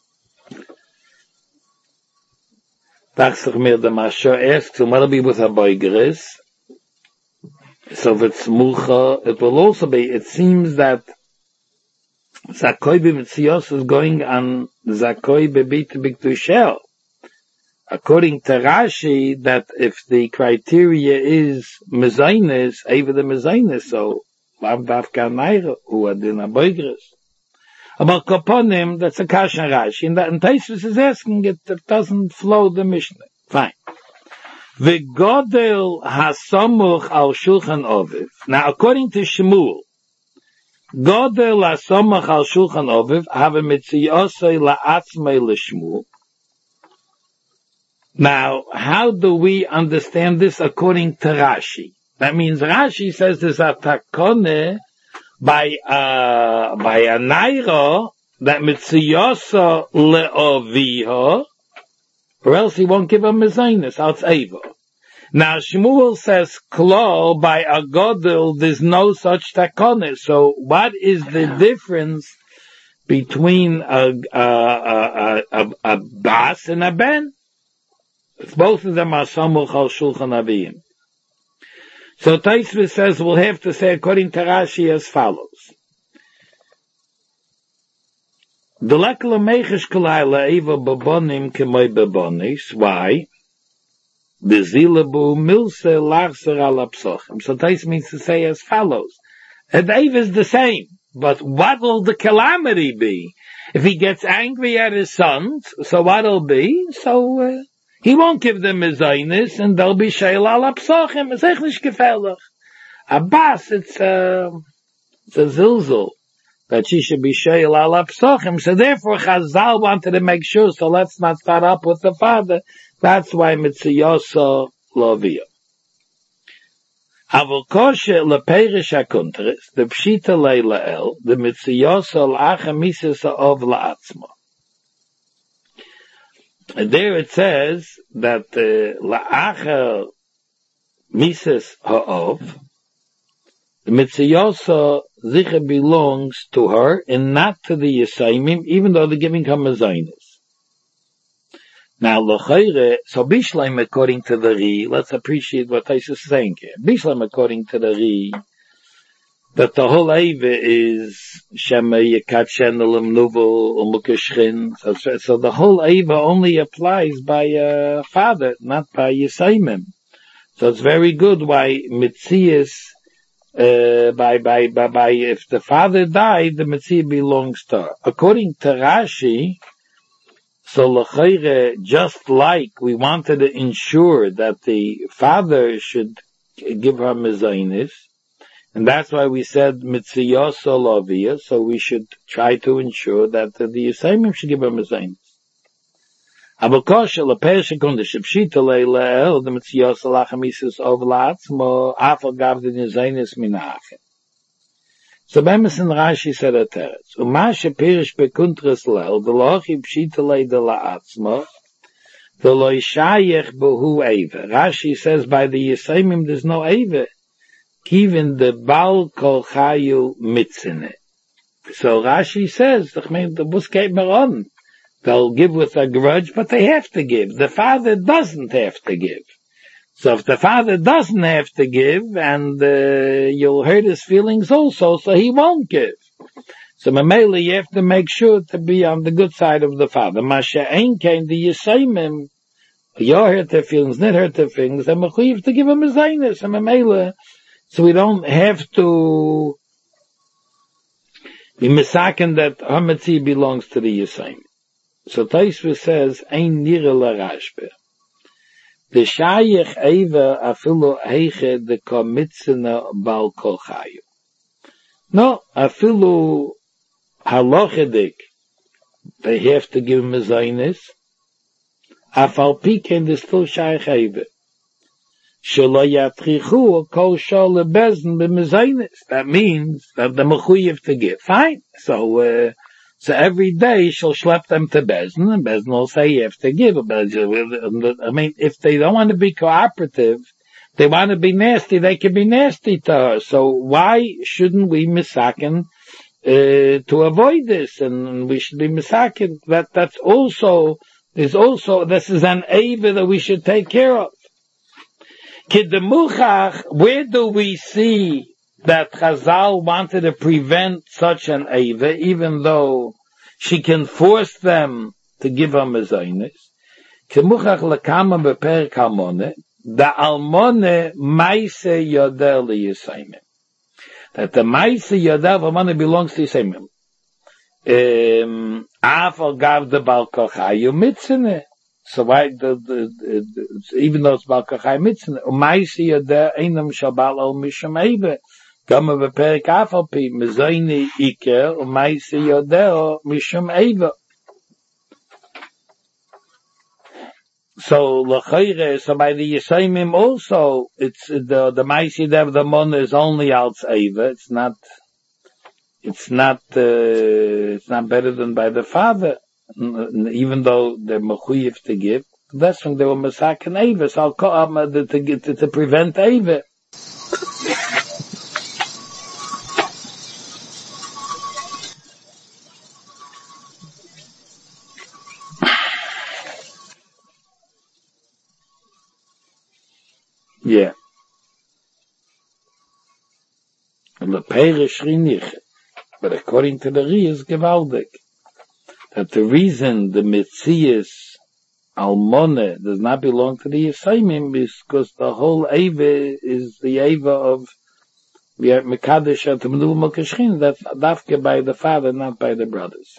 Dacht mir the Masha asks, so what'll be with a boigeris? So if it's Mucha, it will also be, it seems that Zakoi b'mitzios is going on Zakoi b'bit b'kdushel. According to Rashi, that if the criteria is mezainis, over the mezainis, so lav dafka naira, who are din aboigres. About Kaponim, that's a kasha Rashi, and that Taisus is asking it doesn't flow the Mishnah. Fine. V'godel hasamuch al shulchan oviv. Now, according to Shmuel, Godel hasamuch al shulchan oviv have a mitziyosei la'atzmei l'Shmuel. Now, how do we understand this according to Rashi? That means Rashi says there's a takone by a naira that mitziyosa le'oviho, or else he won't give a mezainis, out eva. Now Shmuel says klo by a godel there's no such takone. So what is the difference between a bas and a ben? Both of them are samuch al shulchan avim. So Taisvis says we'll have to say according to Rashi as follows. Why? The zilabu milse larser ala psochim. So Tais means to say as follows. A Dave is the same, but what will the calamity be? If he gets angry at his sons, so what'll be? So he won't give them his zaynis, and they'll be sheil ala psochim. It's echt nicht gefährlich. Abbas, it's a zilzul. That she should be sheil ala psochim. So therefore Chazal wanted to make sure, so let's not start up with the father. That's why mitziyosa lovia. Avokoshe leperish hakuntris, the pshita leilael, the mitziyosa l'acha misisa of la'atzma. And there it says that la'acha misis ha'ov, the mitziyosa zicha belongs to her and not to the Yisayimim, even though they're giving her mezainis. Now, so Bishleim according to the Ri, let's appreciate what Taisus is saying here. Bishleim according to the Ri, that the whole Eiva is Shema Yekat Shenelim Nuvel Umukashchin. So the whole Eiva only applies by father, not by Yisayimim. So it's very good why Mitzias, by if the father died, the Mitzvah belongs to her. According to Rashi, so l'chayre, just like we wanted to ensure that the father should give her mezainis, and that's why we said mitziyos olavia, so we should try to ensure that the Yisayimim should give her mezainis. Abokosha l'pesh kundish pshita leilel the mitziyos alachamisus ovlatzmo afal gav the mezainis minachem. So Bemis and Rashi said a teretz. Umashe pirish bekuntras lel, the lochi pshitale de la'atzma, the loishayech bohu eva. Rashi says by the Yisayimim there's no eva. Even the Baal kol chayu mitzine. So Rashi says, the buskei meron, they'll give with a grudge, but they have to give. The father doesn't have to give. So if the father doesn't have to give, and you'll hurt his feelings also, so he won't give. So Mamela, you have to make sure to be on the good side of the father. Masha ain't came the Yisayimim, you hurt their feelings, not hurt their feelings, and you have to give him a zaynis, and Mamela, so we don't have to be misaken that Hametzi belongs to the Yisayim. So Taisva says, Ein nira la rashbe. The shayich eva afilu heiche de komitzena bal kol chayu. No, afilu halochedik, they have to give mezainis. Afal pikein de still shayich eva. Shelo yatrichu kol shol lebezn b'mezainis. That means that the mechuyev to give. Fine. So every day she'll schlep them to Bezdin, and Bezdin will say you have to give. I mean, if they don't want to be cooperative, they want to be nasty, they can be nasty to her. So why shouldn't we misaken to avoid this? And we should be misaken. This is an eva that we should take care of. Kiddemuchach, where do we see that Chazal wanted to prevent such an Eva, even though she can force them to give her mezainis. Kemuchach lekama beperek almone, the almone maise yoder liyisayim. That the maise yoder of almone belongs to Yisayim. Afal gav the Baal Kochayu mitzene. So why even though it's Baal Kochayu mitzene, maise yoder einam shabal al misham Eva. Gama beperek afal pi mezayni iker maise yoder misham Eva. So l'chayre, so by the Yisayimim also, it's the Maisi Dev, the Mon is only Alts Eva. It's not better than by the father, even though they're mechuyev to give. That's when they were Masakin Eva, so to prevent Eva. Yeah. But according to the Ri is gewaldig. That the reason the Metzias Almone does not belong to the Yisayimim is because the whole Eva is the Eva of Mekadesh at Menul Mokashchin. That's dafke by the father, not by the brothers.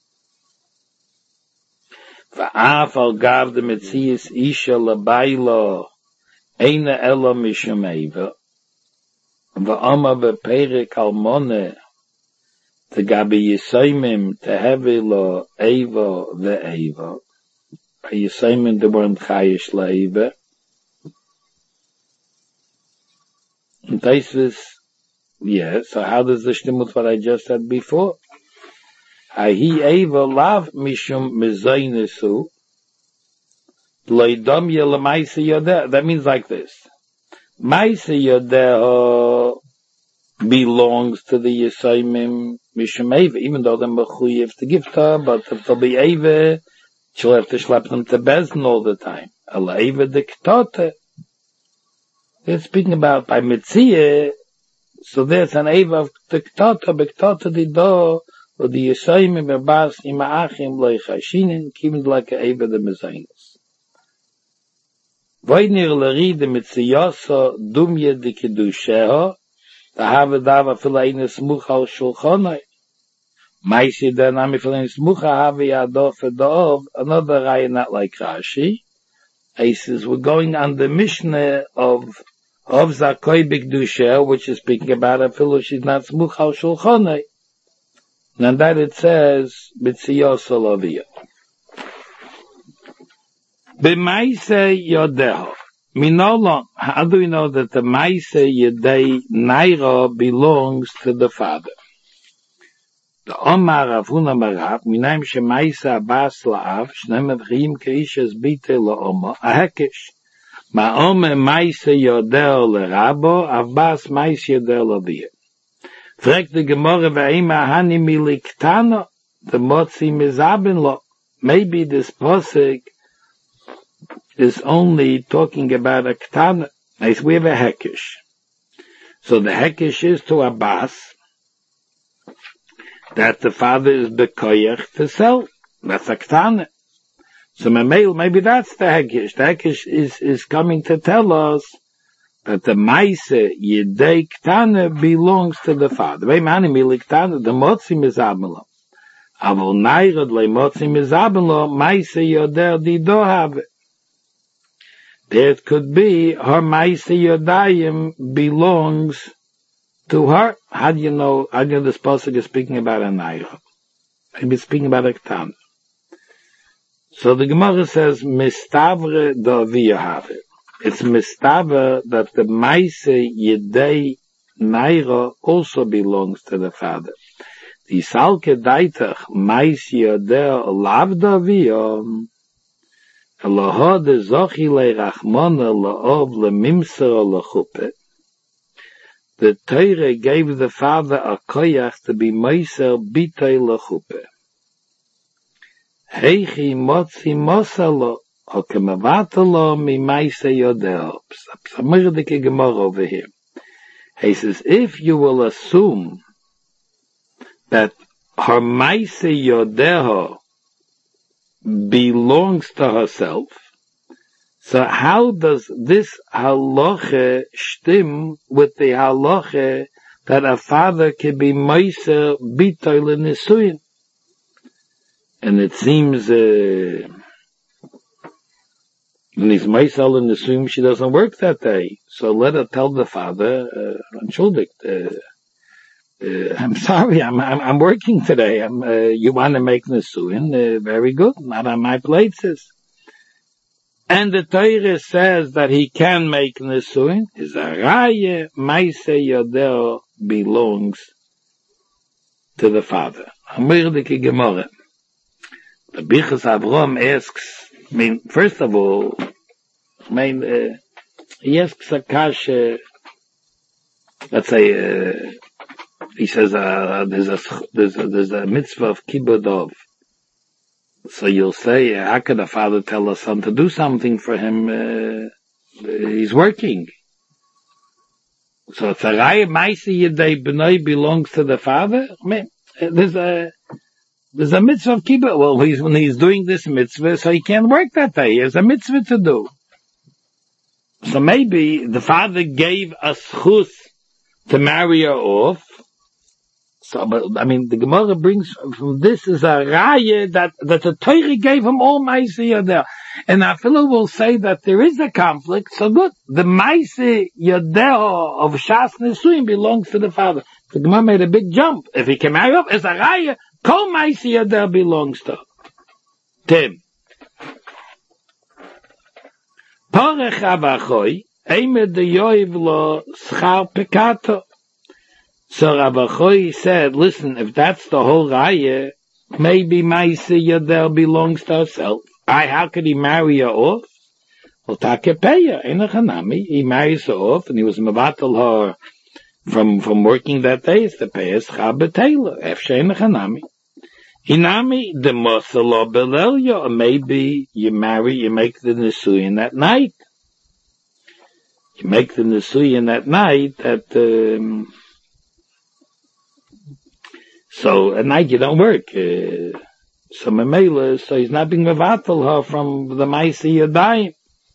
Va'af al gav the Metzias Isha Labaylo Eina elo mishum Eva, va'ama beperek almone, tegabi Yisayimim tehevi lo Eva ve'Eva. By Yisayimim they weren't chayish la'Eva. And Taisvis, yeah, so how does this stem with what I just said before? Ahi Eva lav mishum mezaynesu, that means like this. Maise Yodeh belongs to the Yisayimim Mishum Eva, even though they're mechuyev to give to her, but if they'll be Eva, she'll have to schlep them to Bezdin all the time. Ala Eva de Ktote. They're speaking about by Mitziyah, so there's an Eva of the Ktote, Bektote di do, or the Yisayimim Erbas Ima'achim Loichashinin, keeping like an Eva de Mezainis. Voynir l'ri de mitziyoso dumye de kedusheho, da have dava filayin smucha al shulchonai. Maisi da nami filayin smucha have yado fedov, another raya not like Rashi. He says, we're going on the Mishnah of Zakoi b'kedusheho, which is speaking about a fellow she's not smucha al shulchonai. And that it says, mitziyoso loviyah. B'maise yodeho. Minolon, how do we know that the maise yedei naira belongs to the father? The Omar of Huna Marav, minaim shemaise abas la'av, shnem evchim keishes bite la'oma, ahekish. Ma'ome maise yodeho l'rabo, avbas maise yodeho l'aviyah. Fragt the Gemara ve'ema hani miliktano, the motzi mizabin lo. Maybe this posik is only talking about a ktana. Nice, we have a hekish. So the hekish is to Abbas that the father is bekoyach to sell. That's a ktana. So maybe that's the hekish. The hekish is coming to tell us that the maise yedei ktana belongs to the father. Ve'mani mili ktana, the motzi mizabelo. Avol nairad le motzi mizabelo, maise yoder di do have. It could be her Maise Yodayim belongs to her. How do you know this pasuk is speaking about a Naira? Maybe it's speaking about a Ktan. So the Gemara says, Mistavre do Aviyah. It's Mistavre that the Maise Yedei Naira also belongs to the father. The Salke Daitach Maise Yodeh Lav do Aviyah. Eloha de zochi le'rachmona la'ov le'mimser le'chuppet. The Torah gave the father a koyach to be meiser bitay le'chuppet. Heichi motzi mosalo, o kemevatalo mi meise yodeo. Samir dike gemara over here. He says, if you will assume that her Maise Yodeho belongs to herself, so how does this halacha stem with the halacha that a father can be meiser bitoil in nisuin? And it seems when he's meiser in nisuin, she doesn't work that day. So let her tell the father, I'm sorry, I'm working today. You want to make nisuin? Very good. Not on my plate, sis. And the Torah says that he can make nisuin. Is a raya Maise Yodeo belongs to the father. Amirdik Gemara. The Bichas Avram asks. First of all, he asks a kasha. Let's say he says there's a mitzvah of kibud of. So you'll say, how can a father tell a son to do something for him? He's working. So it's a raya Maise Yodei B'nai belongs to the father. There's a mitzvah of kibbutz. Well, when he's doing this mitzvah, so he can't work that day. He has a mitzvah to do. So maybe the father gave a schus to marry her off. So, but the Gemara brings from this is a raya that the Torah gave him all Maise Yodeo. And Afilu will say that there is a conflict. So good, the Maise Yodeo of Shas Nisuin belongs to the father. The Gemara made a big jump. If he can marry up as a raya, Kol Maise Yodeo belongs to Tim. Porech Abachoi, Eimed de Yoiv lo Schar Pekato. So Rabbi Choy said, listen, if that's the whole raya, maybe Maise Yodeo belongs to herself. How could he marry her off? Well, Takepeya, Enochanami, he marries her off, and he was mevatel her from working that day. It's the payas Chabetela, Efshe Enochanami. Inami, the Mosalo Belelya, or maybe you make the Nisuyin that night. You make the Nisuyin that night so at night you don't work. So Memela, so he's not being mevatel her from the Maise Yodayim.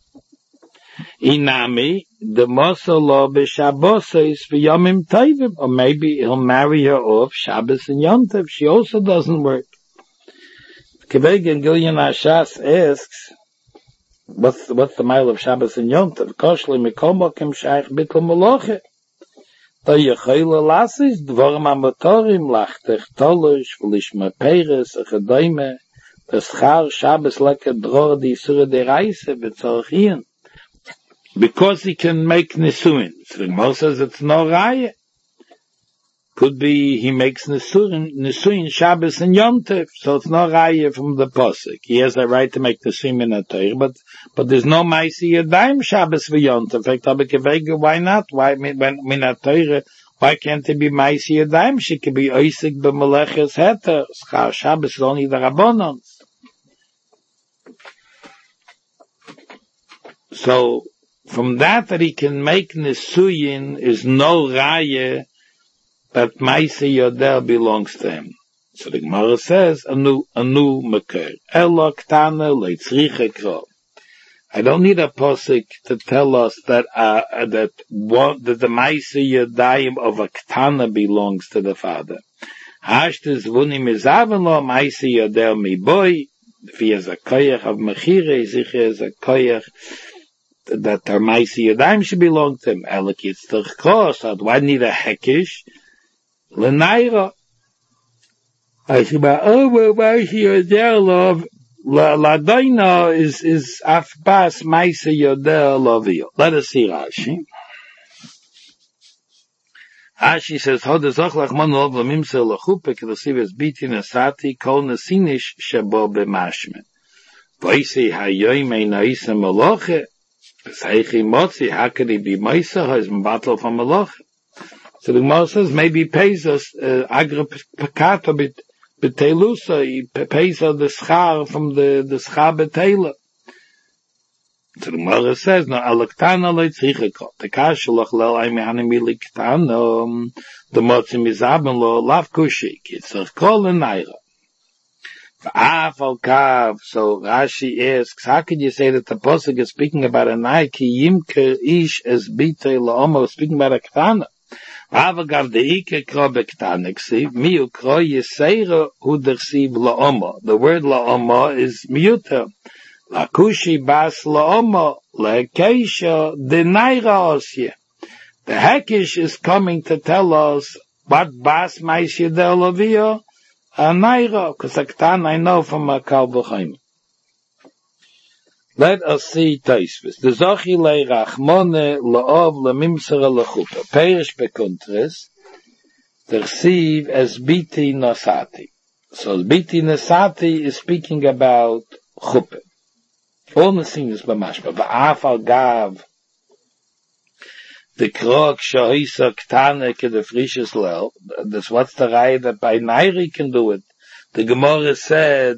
Inami, the Mosalo b'Shabbosos v'Yomim Tovim, or maybe he'll marry her off Shabbos and Yom Tov. She also doesn't work. Kevegen Gilyon Ashas asks, what's the mile of Shabbos and Yom Tov? Koshli mikomokim shaykh bitl moloche. Da yechayla lasis dvorim amotorim lachtech tolosh v'lishma peres achadoyme deschar Shabbos leke dror di isura de reise v'tzorchien. Because he can make nisuin. So the Gemara says it's no raya. Could be he makes nisuin Shabbos and Yom Tov, so it's no raya from the posuk. He has a right to make nisuin in a Torah, but there's no Maise Yodayim Shabbos for Yom Tov. In fact, why not? Why when a Torah? Why can't it be Maise Yodayim? She could be oisik b'meleches heter. Schar Shabbos is only the Rabbanons. So from that he can make nisuin is no raya that Maise Yodeo belongs to him. So the Gemara says, Anu Meker, Elo Ktana Leitzriche Kro. I don't need a posik to tell us that the Maise Yodayim of a Ktana belongs to the father. Hashtes Vuni Mizavenlo Maise Yodeo Mi Boy. If he has a koyach of Mechire, if he has a koyach that her Maise Yodayim should belong to him. Elo Kitztach Kro. So do I need a hekish? L'naira. I say, Maise Yodeo L'adaina is afbas Maise Yodeo Lovio. Let us see Rashi. Rashi says, Hodezach lachman ov l'mimse l'chupe k'l'siv es biti nesati kol nesinish shebo b'mashme. Voisi hayoim ein ha'isa meloche. V'seichi motzi, how could he be Maise? He's m'battle from meloche. So the Gemara says, maybe he pays us, agra pekato betelusa, he pays us the schar from the schar betela. So the Gemara says, no, alaktana loitzrichakot. The kashalach lel aymehanimi liktana, the motzim izaben lo lav kushik. It's a kol and naira. So Rashi asks, how could you say that the Pasuk is speaking about a nai ki yimker ish es bitei la'omo, speaking about a ktana? Avagav deike kro bektana ksiv, miu kro yeseira hu dersiv la'omo. The word la'omo is miuter. Lakushi bas la'omo, le'keisha denaira osye. The Hekish is coming to tell us what bas mais yedel lovio, a naira, because a ktan I know from a Kal V'chaim. Let us see Tosfos. The Zochi le Rachmone le'ov le'mimsera le'chuppah. Perish bekuntres, tersiv as biti nosati. So biti nosati is speaking about chuppah. All the things b'mashma. V'af al gav the krok shohisa ktane ke the frisches lel. That's what's the right that by Nairi can do it. The Gemara said,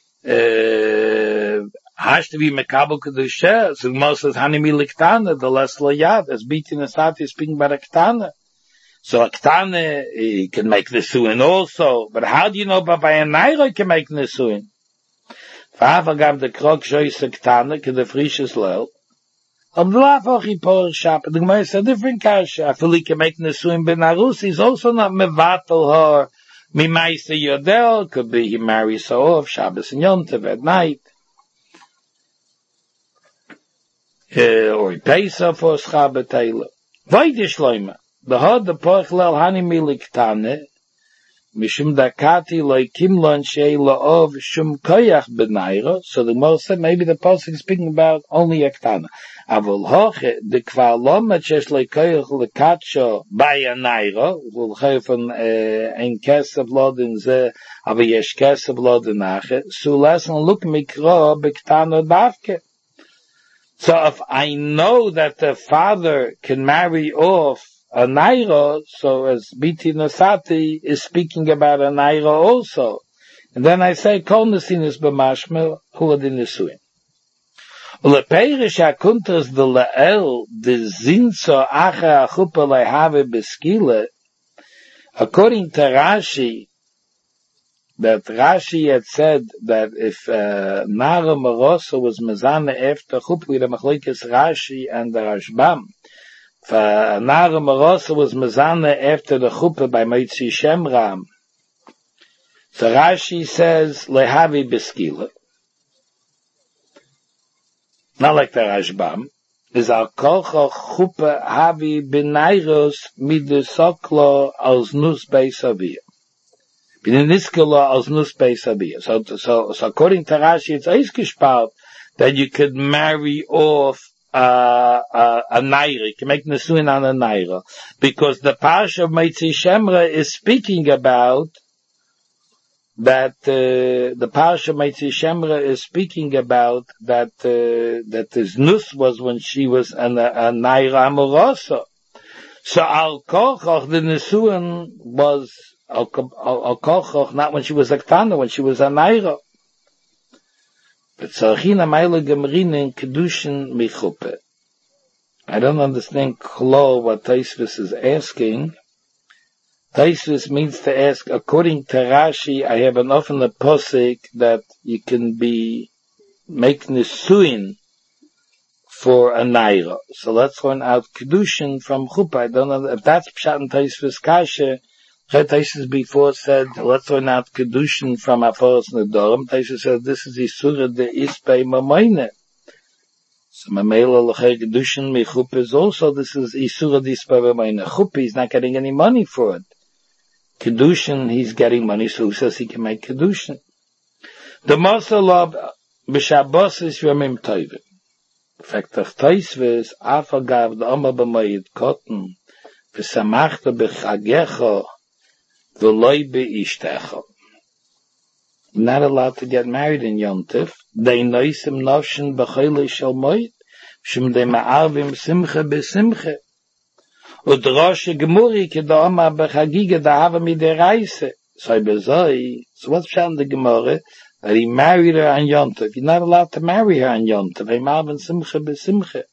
has to be mekabel kedusha. So the Gemara says, hanimi liktane, the less layad, as biti nesati speaking about a ktane. So a ktane, he can make nisuin also. But how do you know by a Nairi he can make nisuin? Fa'ava gav the krok shohisa ktane ke the frisches lel. The Gemara is a different kasha. I feel he can make Nesuim ben Arus. He's also not mevatel her. Mimaisa Yodel. Could be he marries her off Shabbos and Yom Tov at night. Or he pays her for Schabat Eila. Vaide Shloima. The hod the poch lel hani milik tane. Mishum dakati loy kimlon shei la'ov shum koyach benaira. So the Gemara said maybe the pasuk is speaking about only a ktana. Avol hoche de kvar loma chesh loy koyach lekatsho by a naira. We'll have ein kesef lodin ze, aber yesh kesef lodin nache. So listen, look mikro bektana davke. So if I know that the father can marry off a naira, so as Biti Nosati is speaking about a naira also. And then I say, Kol Nesinus b'mashmel, hu adin Nesuin. Uleperish hakuntas de le'el, de zinso acha achupa lehave beskile, according to Rashi, that Rashi had said that if Nara Marosa was mezane after chupa, with the machlokes Rashi and the Rashbam, Nara Marosa was mezane after the chuppah by Motzi Shemram. So Rashi says lehavi beskila, not like the Rashbam. Is al kolcha chuppah havi benairos midusoklo als nus beisavia. Biniskala als nus beisavia. So according to Rashi, it's eisgespart that you could marry off a naira, you can make nesuin on a naira, because the parsha of Motzi Shemra is speaking about that. The parsha of Motzi Shemra is speaking about that his nus was when she was a naira amorosa. So al kochach the nesuin was al kochach not when she was a ktana, when she was a naira. But Tzarchina Meile Gemrinen Kedushin Michuppe. I don't understand klo what Tosfos is asking. Tosfos means to ask, according to Rashi, I have enough in the posik that you can be make nisuin for a naira. So let's learn out Kedushin from Chuppah. I don't know if that's Pshat and Tosfos Kasha. Tosfos before said, let's learn out Kedushin from Aforos Nedorim. Tosfos said, this is Isura de Ispei Mamoine. So Mamela Lechei Kedushin Mechuppah is also, this is Isura de Ispei Mamoine. Chuppah, he's not getting any money for it. Kedushin, he's getting money, so who says he can make Kedushin? The Mosalab B'Shabbos is Yomim Tovim. In fact, Tosfos, Afagav, the Oma B'Moed Kotten, V'Samachta B'Chagecha, not allowed to get married in Yom Tov. They noisim nafshin b'choyle shel moed, shum de ma'arvim simcha b'simcha. Udrashe gemuri kedama b'chagiga da'ava midei reise. So what's found the Gemara? that he married her on Yom Tov. You're not allowed to marry her on Yom Tov. Malvin simcha b'simcha.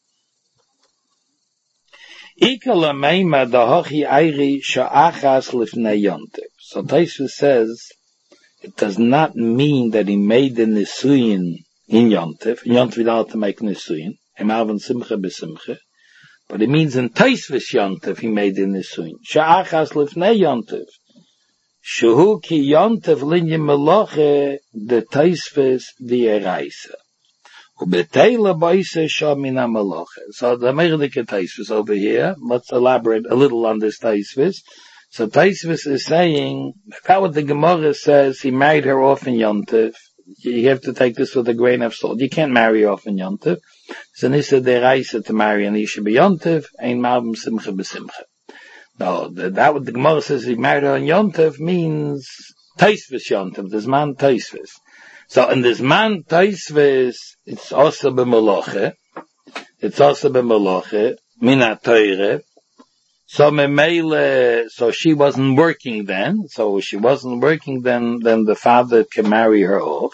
Ikala meima dahochi ayri sha'achas lifnei Yom Tov. So Tosfos says, it does not mean that he made the nisuyin in Yom Tov. In Yom Tov, you're not allowed to make nisuyin. Malvin simcha b'simcha. But it means in Tosfos Yom Tov, he made the nisuyin. Sha'achas lifnei Yom Tov. Shuhu ki Yom Tov linye meloche de Tosfos di eraisa. Ubetela boise sha mina meloche. So the Meirike Tosfos over here, let's elaborate a little on this Tosfos. So Tosfos is saying, that what the Gemara says, he married her off in Yom Tov. You have to take this with a grain of salt. You can't marry off in Yom Tov. So Nisa de eraisa to marry an Isha be Yom Tov, ein malbim simcha b'simcha. No, that what the Gemara says he married her on Yom Tov means Tosfos Yom Tov, this man Tosfos. So in this man Tosfos, it's also b'meloche. It's also b'meloche, mina teire. So memele, so she wasn't working then. So she wasn't working then the father can marry her off.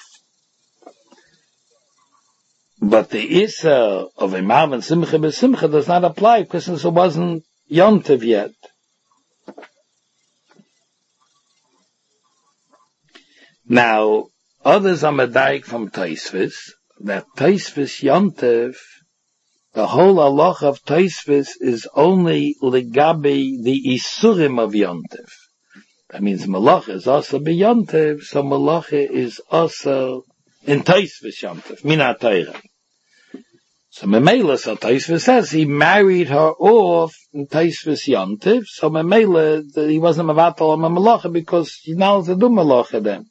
But the Issa of a Malvin Simcha b'Simcha does not apply because it wasn't Yom Tov yet. Now, others are medaik from Tosfos, that Tosfos Yom Tov, the whole halach of Tosfos is only legabe the isurim of Yom Tov. That means malacha is also be Yom Tov, so malacha is also in Tosfos Yom Tov, mina Torah. So Memela, so Tosfos says he married her off in Tosfos Yom Tov, so Memela, he wasn't mevatel on malacha because he now has to do malacha then.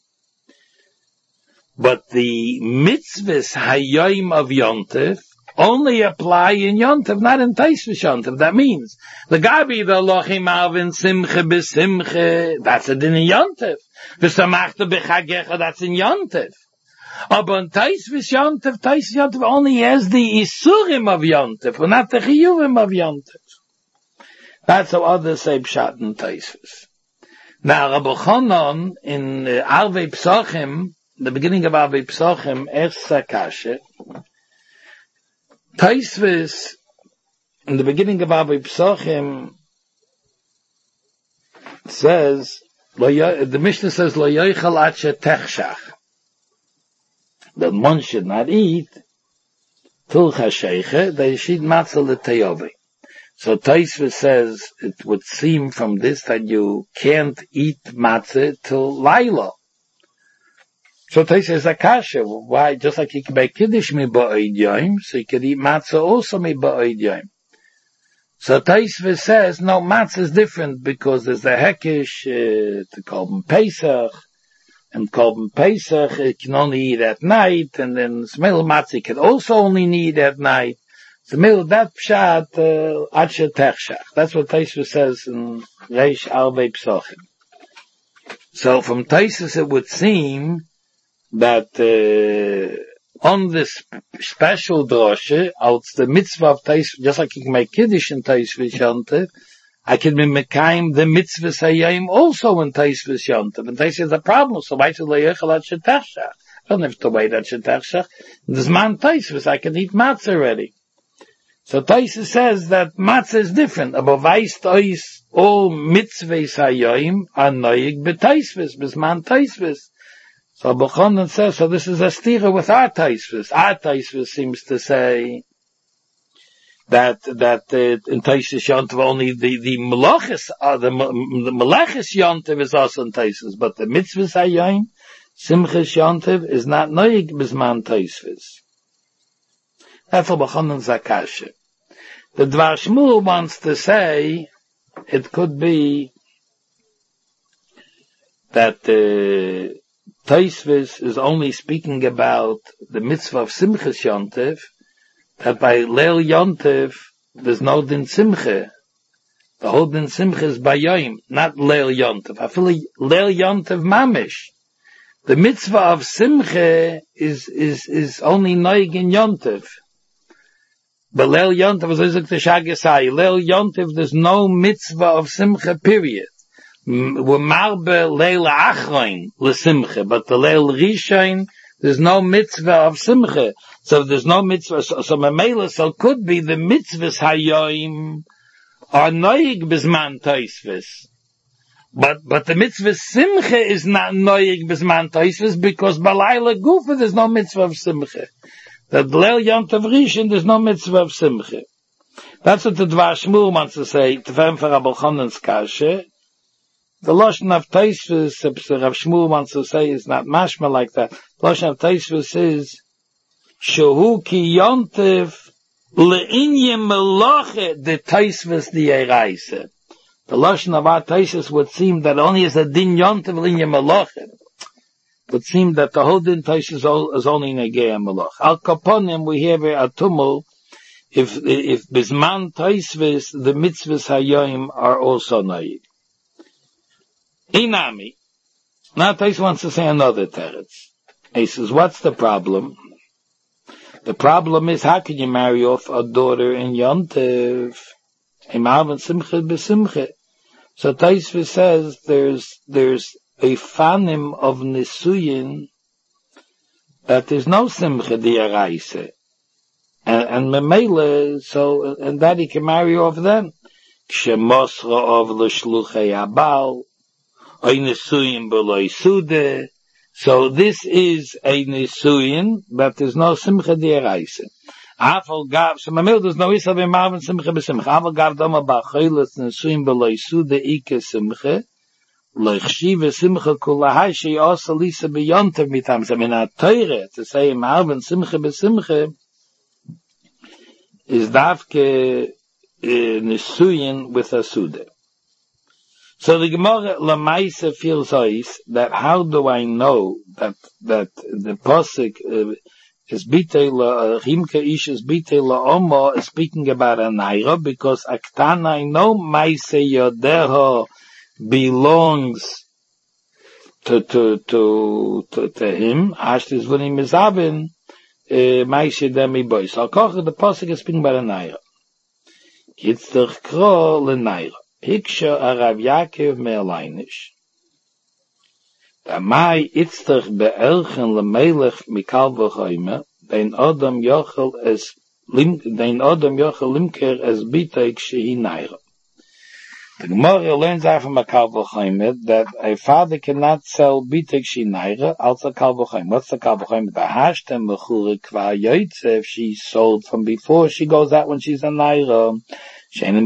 But the mitzvahs hayoim of Yom Tov only apply in Yom Tov, not in Tosfos Yom Tov. That means the gabi the lochim alvin simcha b'simcha, that's a din in Yom Tov. V'samachta b'chagecha, that's in Yom Tov. Aber in Tosfos Yom Tov only has the isurim of Yom Tov, but not the chiyuvim of Yom Tov. That's how others say pshat in Tosfos. Now Rabbi Chanan in Arvei Psachim, the beginning of Arvei Psachim, Ersa Kashe, Tosfos, in the beginning of Arvei Psachim, says, the Mishnah says, Lo yoichal ad shetechshach, that one should not eat till chasheiche, they should matzah l'teyovi. So Tosfos says, it would seem from this that you can't eat matzah till laila. So Tosfos says, akasha, why? Just like you can make kiddush mi ba'od yom, so you can eat matzah also mi ba'od yom. So Tosfos says, no, matzah is different because there's the hekesh, to Korban Pesach, and Korban Pesach, it can only eat at night, and then Smel Matzah can also only eat at night. So that pshat, ad shetechshach. That's what Tosfos says in Reish Arvei Psachim. So from Tosfos it would seem that on this special droshe, out the mitzvah of Tosfos, just like you can make kiddush in Tosfos Yom Tov, I can be mekayim the mitzvah hayayim also in Tosfos Yom Tov. And Tosfos is a problem, so why should le'yechel ad shetechshach? I don't have to wait at shetechshach. This man Tosfos, I can eat matzah already. So Tosfos says that matzah is different. Aber weist ois all mitzvahs hayayim are noyig b'Tosfos, b'zman Tosfos. So Bechonon says, so this is a stira with our Tosfos. Our Tosfos seems to say that in Tosfos Yom Tov only the melachis, the melachis Yom Tov is also in Tosfos, but the mitzvahs hayayim, simchas Yom Tov is not noyig b'zman Tosfos. That's what Bechonon zakashe. The Dvar Shmuel wants to say it could be that Tosfos is only speaking about the mitzvah of Simchas Yom Tov, that by Leil Yom Tov there's no din Simcha. The whole din Simcha is by Yom, not Leil Yom Tov. I feel Leil Yom Tov mamish. The mitzvah of Simcha is only noig in Yom Tov. But Leil Yom Tov is like the Shagasai. Leil Yom Tov there's no mitzvah of Simcha, period. Marbe leil achroin lesimche, but the leil rishon, there's no mitzvah of simche. So there's no mitzvah, so memela, so could be the mitzvahs hayoim are noig bisman toisvis. But the mitzvah simcha is not noig bisman toisvis because balayla gufa there's no mitzvah of simcha. The leil yom tov rishon there's no mitzvah of simcha. That's what the Dvar Shmuel wants to say, Tefem for Rabbi Chonen's kashe. The Lashon of Tosfos, Rav Shmuel wants to say, is not mashma like that. The Lashon of Tosfos is, Shehu ki yontev le'inye meloche de Tosfos di Ereise. The Lashon of our Tosfos would seem that only is a din yontev le'inye meloche. Would seem that the whole din Tosfos is only negei meloch. Al kaponim, we have a tumul, if bisman Tosfos, the mitzvahs hayoim are also naig. Inami. Now Tais wants to say another teretz. He says, what's the problem? The problem is, how can you marry off a daughter in Yontev? Imav simche besimche. So Tais says, there's a fanim of nisuyin that there's no simche diaraise. And memele, so, and that he can marry off then. Kshemosra of l'shluchei abal. So this is a nisuyin, but there's no simcha di'eraisa. Afal gav, so mamil there's no isa b'marvin simcha b'simcha. Afal gav dama b'achaylas nisuyin b'lo yisude ike simcha, l'chshiva simcha kulahai she also lisa b'yontav mitam. So in a teire, to say marvin simcha b'simcha, is davke nisuyin with a sude. So the Gemara Lamaisa feels ice that how do I know that the posik is bitei la Chimka ish is bitei la Omo is speaking about a naira because aktana I know Maise Yodeho belongs to him. Ashtis vunim mizavin Maise demi boy. So the posik is speaking about a naira. Yitzchak kro le naira. Hiksha Arav Yaakov Me'alainish. Da mai itztach be'elchen lemelech mikal v'choyme, dein Adam yochel limker es biteik shehi naira. The Gemara learns out from a kal v'choyme that a father cannot sell biteik shehi naira als a kal v'choyme. What's the kal v'choyme? The hashtem v'chure kva yoytze, if she's sold from before she goes out when she's a naira. So he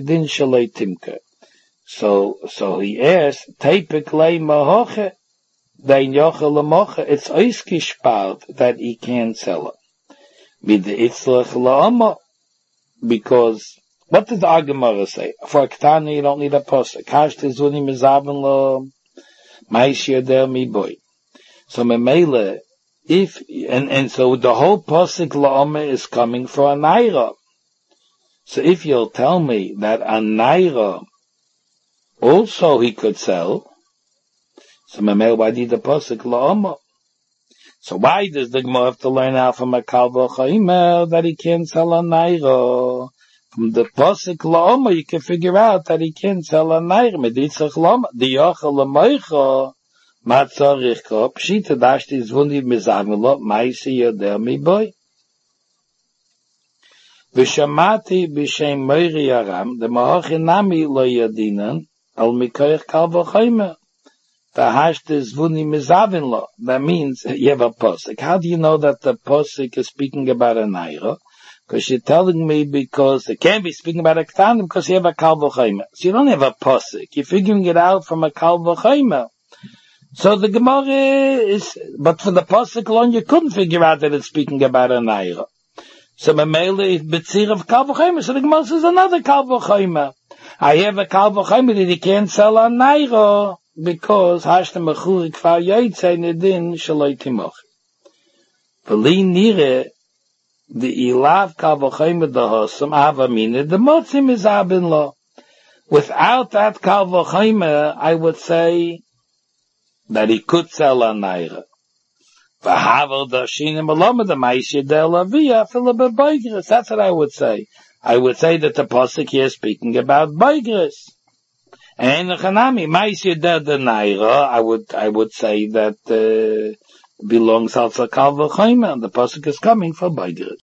asked, Teipik mahoche, dein yochel lemoche, it's oiskishpart that he can't sell it. With the itzlach la'ama, because, what does the Agamara say? For a ketana you don't need a posek. Kashte zuni mizavin lo, maish yodel mi boy. So memele, and so the whole posek la'ama is coming for a naira. So if you'll tell me that a naira also he could sell, so why did the pasuk la'ama? So why does the Gemara have to learn out from a kal v'choyme that he can't sell a naira? From the pasuk la'ama you can figure out that he can't sell a naira. Meditzach la'ama, the yochel l'moicha, matzorich ko, pshita dashti zvuni mizavilo, maisi yodel mi boy. V'shamati b'shem Meiri Aram, the Mahochi Nami lo yadinan, al mikoich kal v'choyme. V'hashte zvuni mizavin lo. That means you have a posik. How do you know that the posik is speaking about a naira? Because you're telling me because it can't be speaking about a ktanim because you have a kal v'choyme. So you don't have a posik. You're figuring it out from a kal v'choyme. So the Gemara is, but for the posik alone you couldn't figure out that it's speaking about a naira. So Mamela is Betzir of Kal v'choyme. So the Gemara says another Kal v'choyme. I have a Kal v'choyme that he can't sell a naira because Hashtem Mechuri Kvar Yotzei Nedin Shaloi Timoch. V'li nire the ilav Kal v'choyme dehosam avamine the motzim is abin lo. Without that Kal v'choyme, I would say that he could sell a naira. That's what I would say. I would say that the pasuk here is speaking about boigres. And Chanami, Maisida the Naira, I would say that, belongs also Kal V'Chomer, and the Pasuk is coming for Baidir.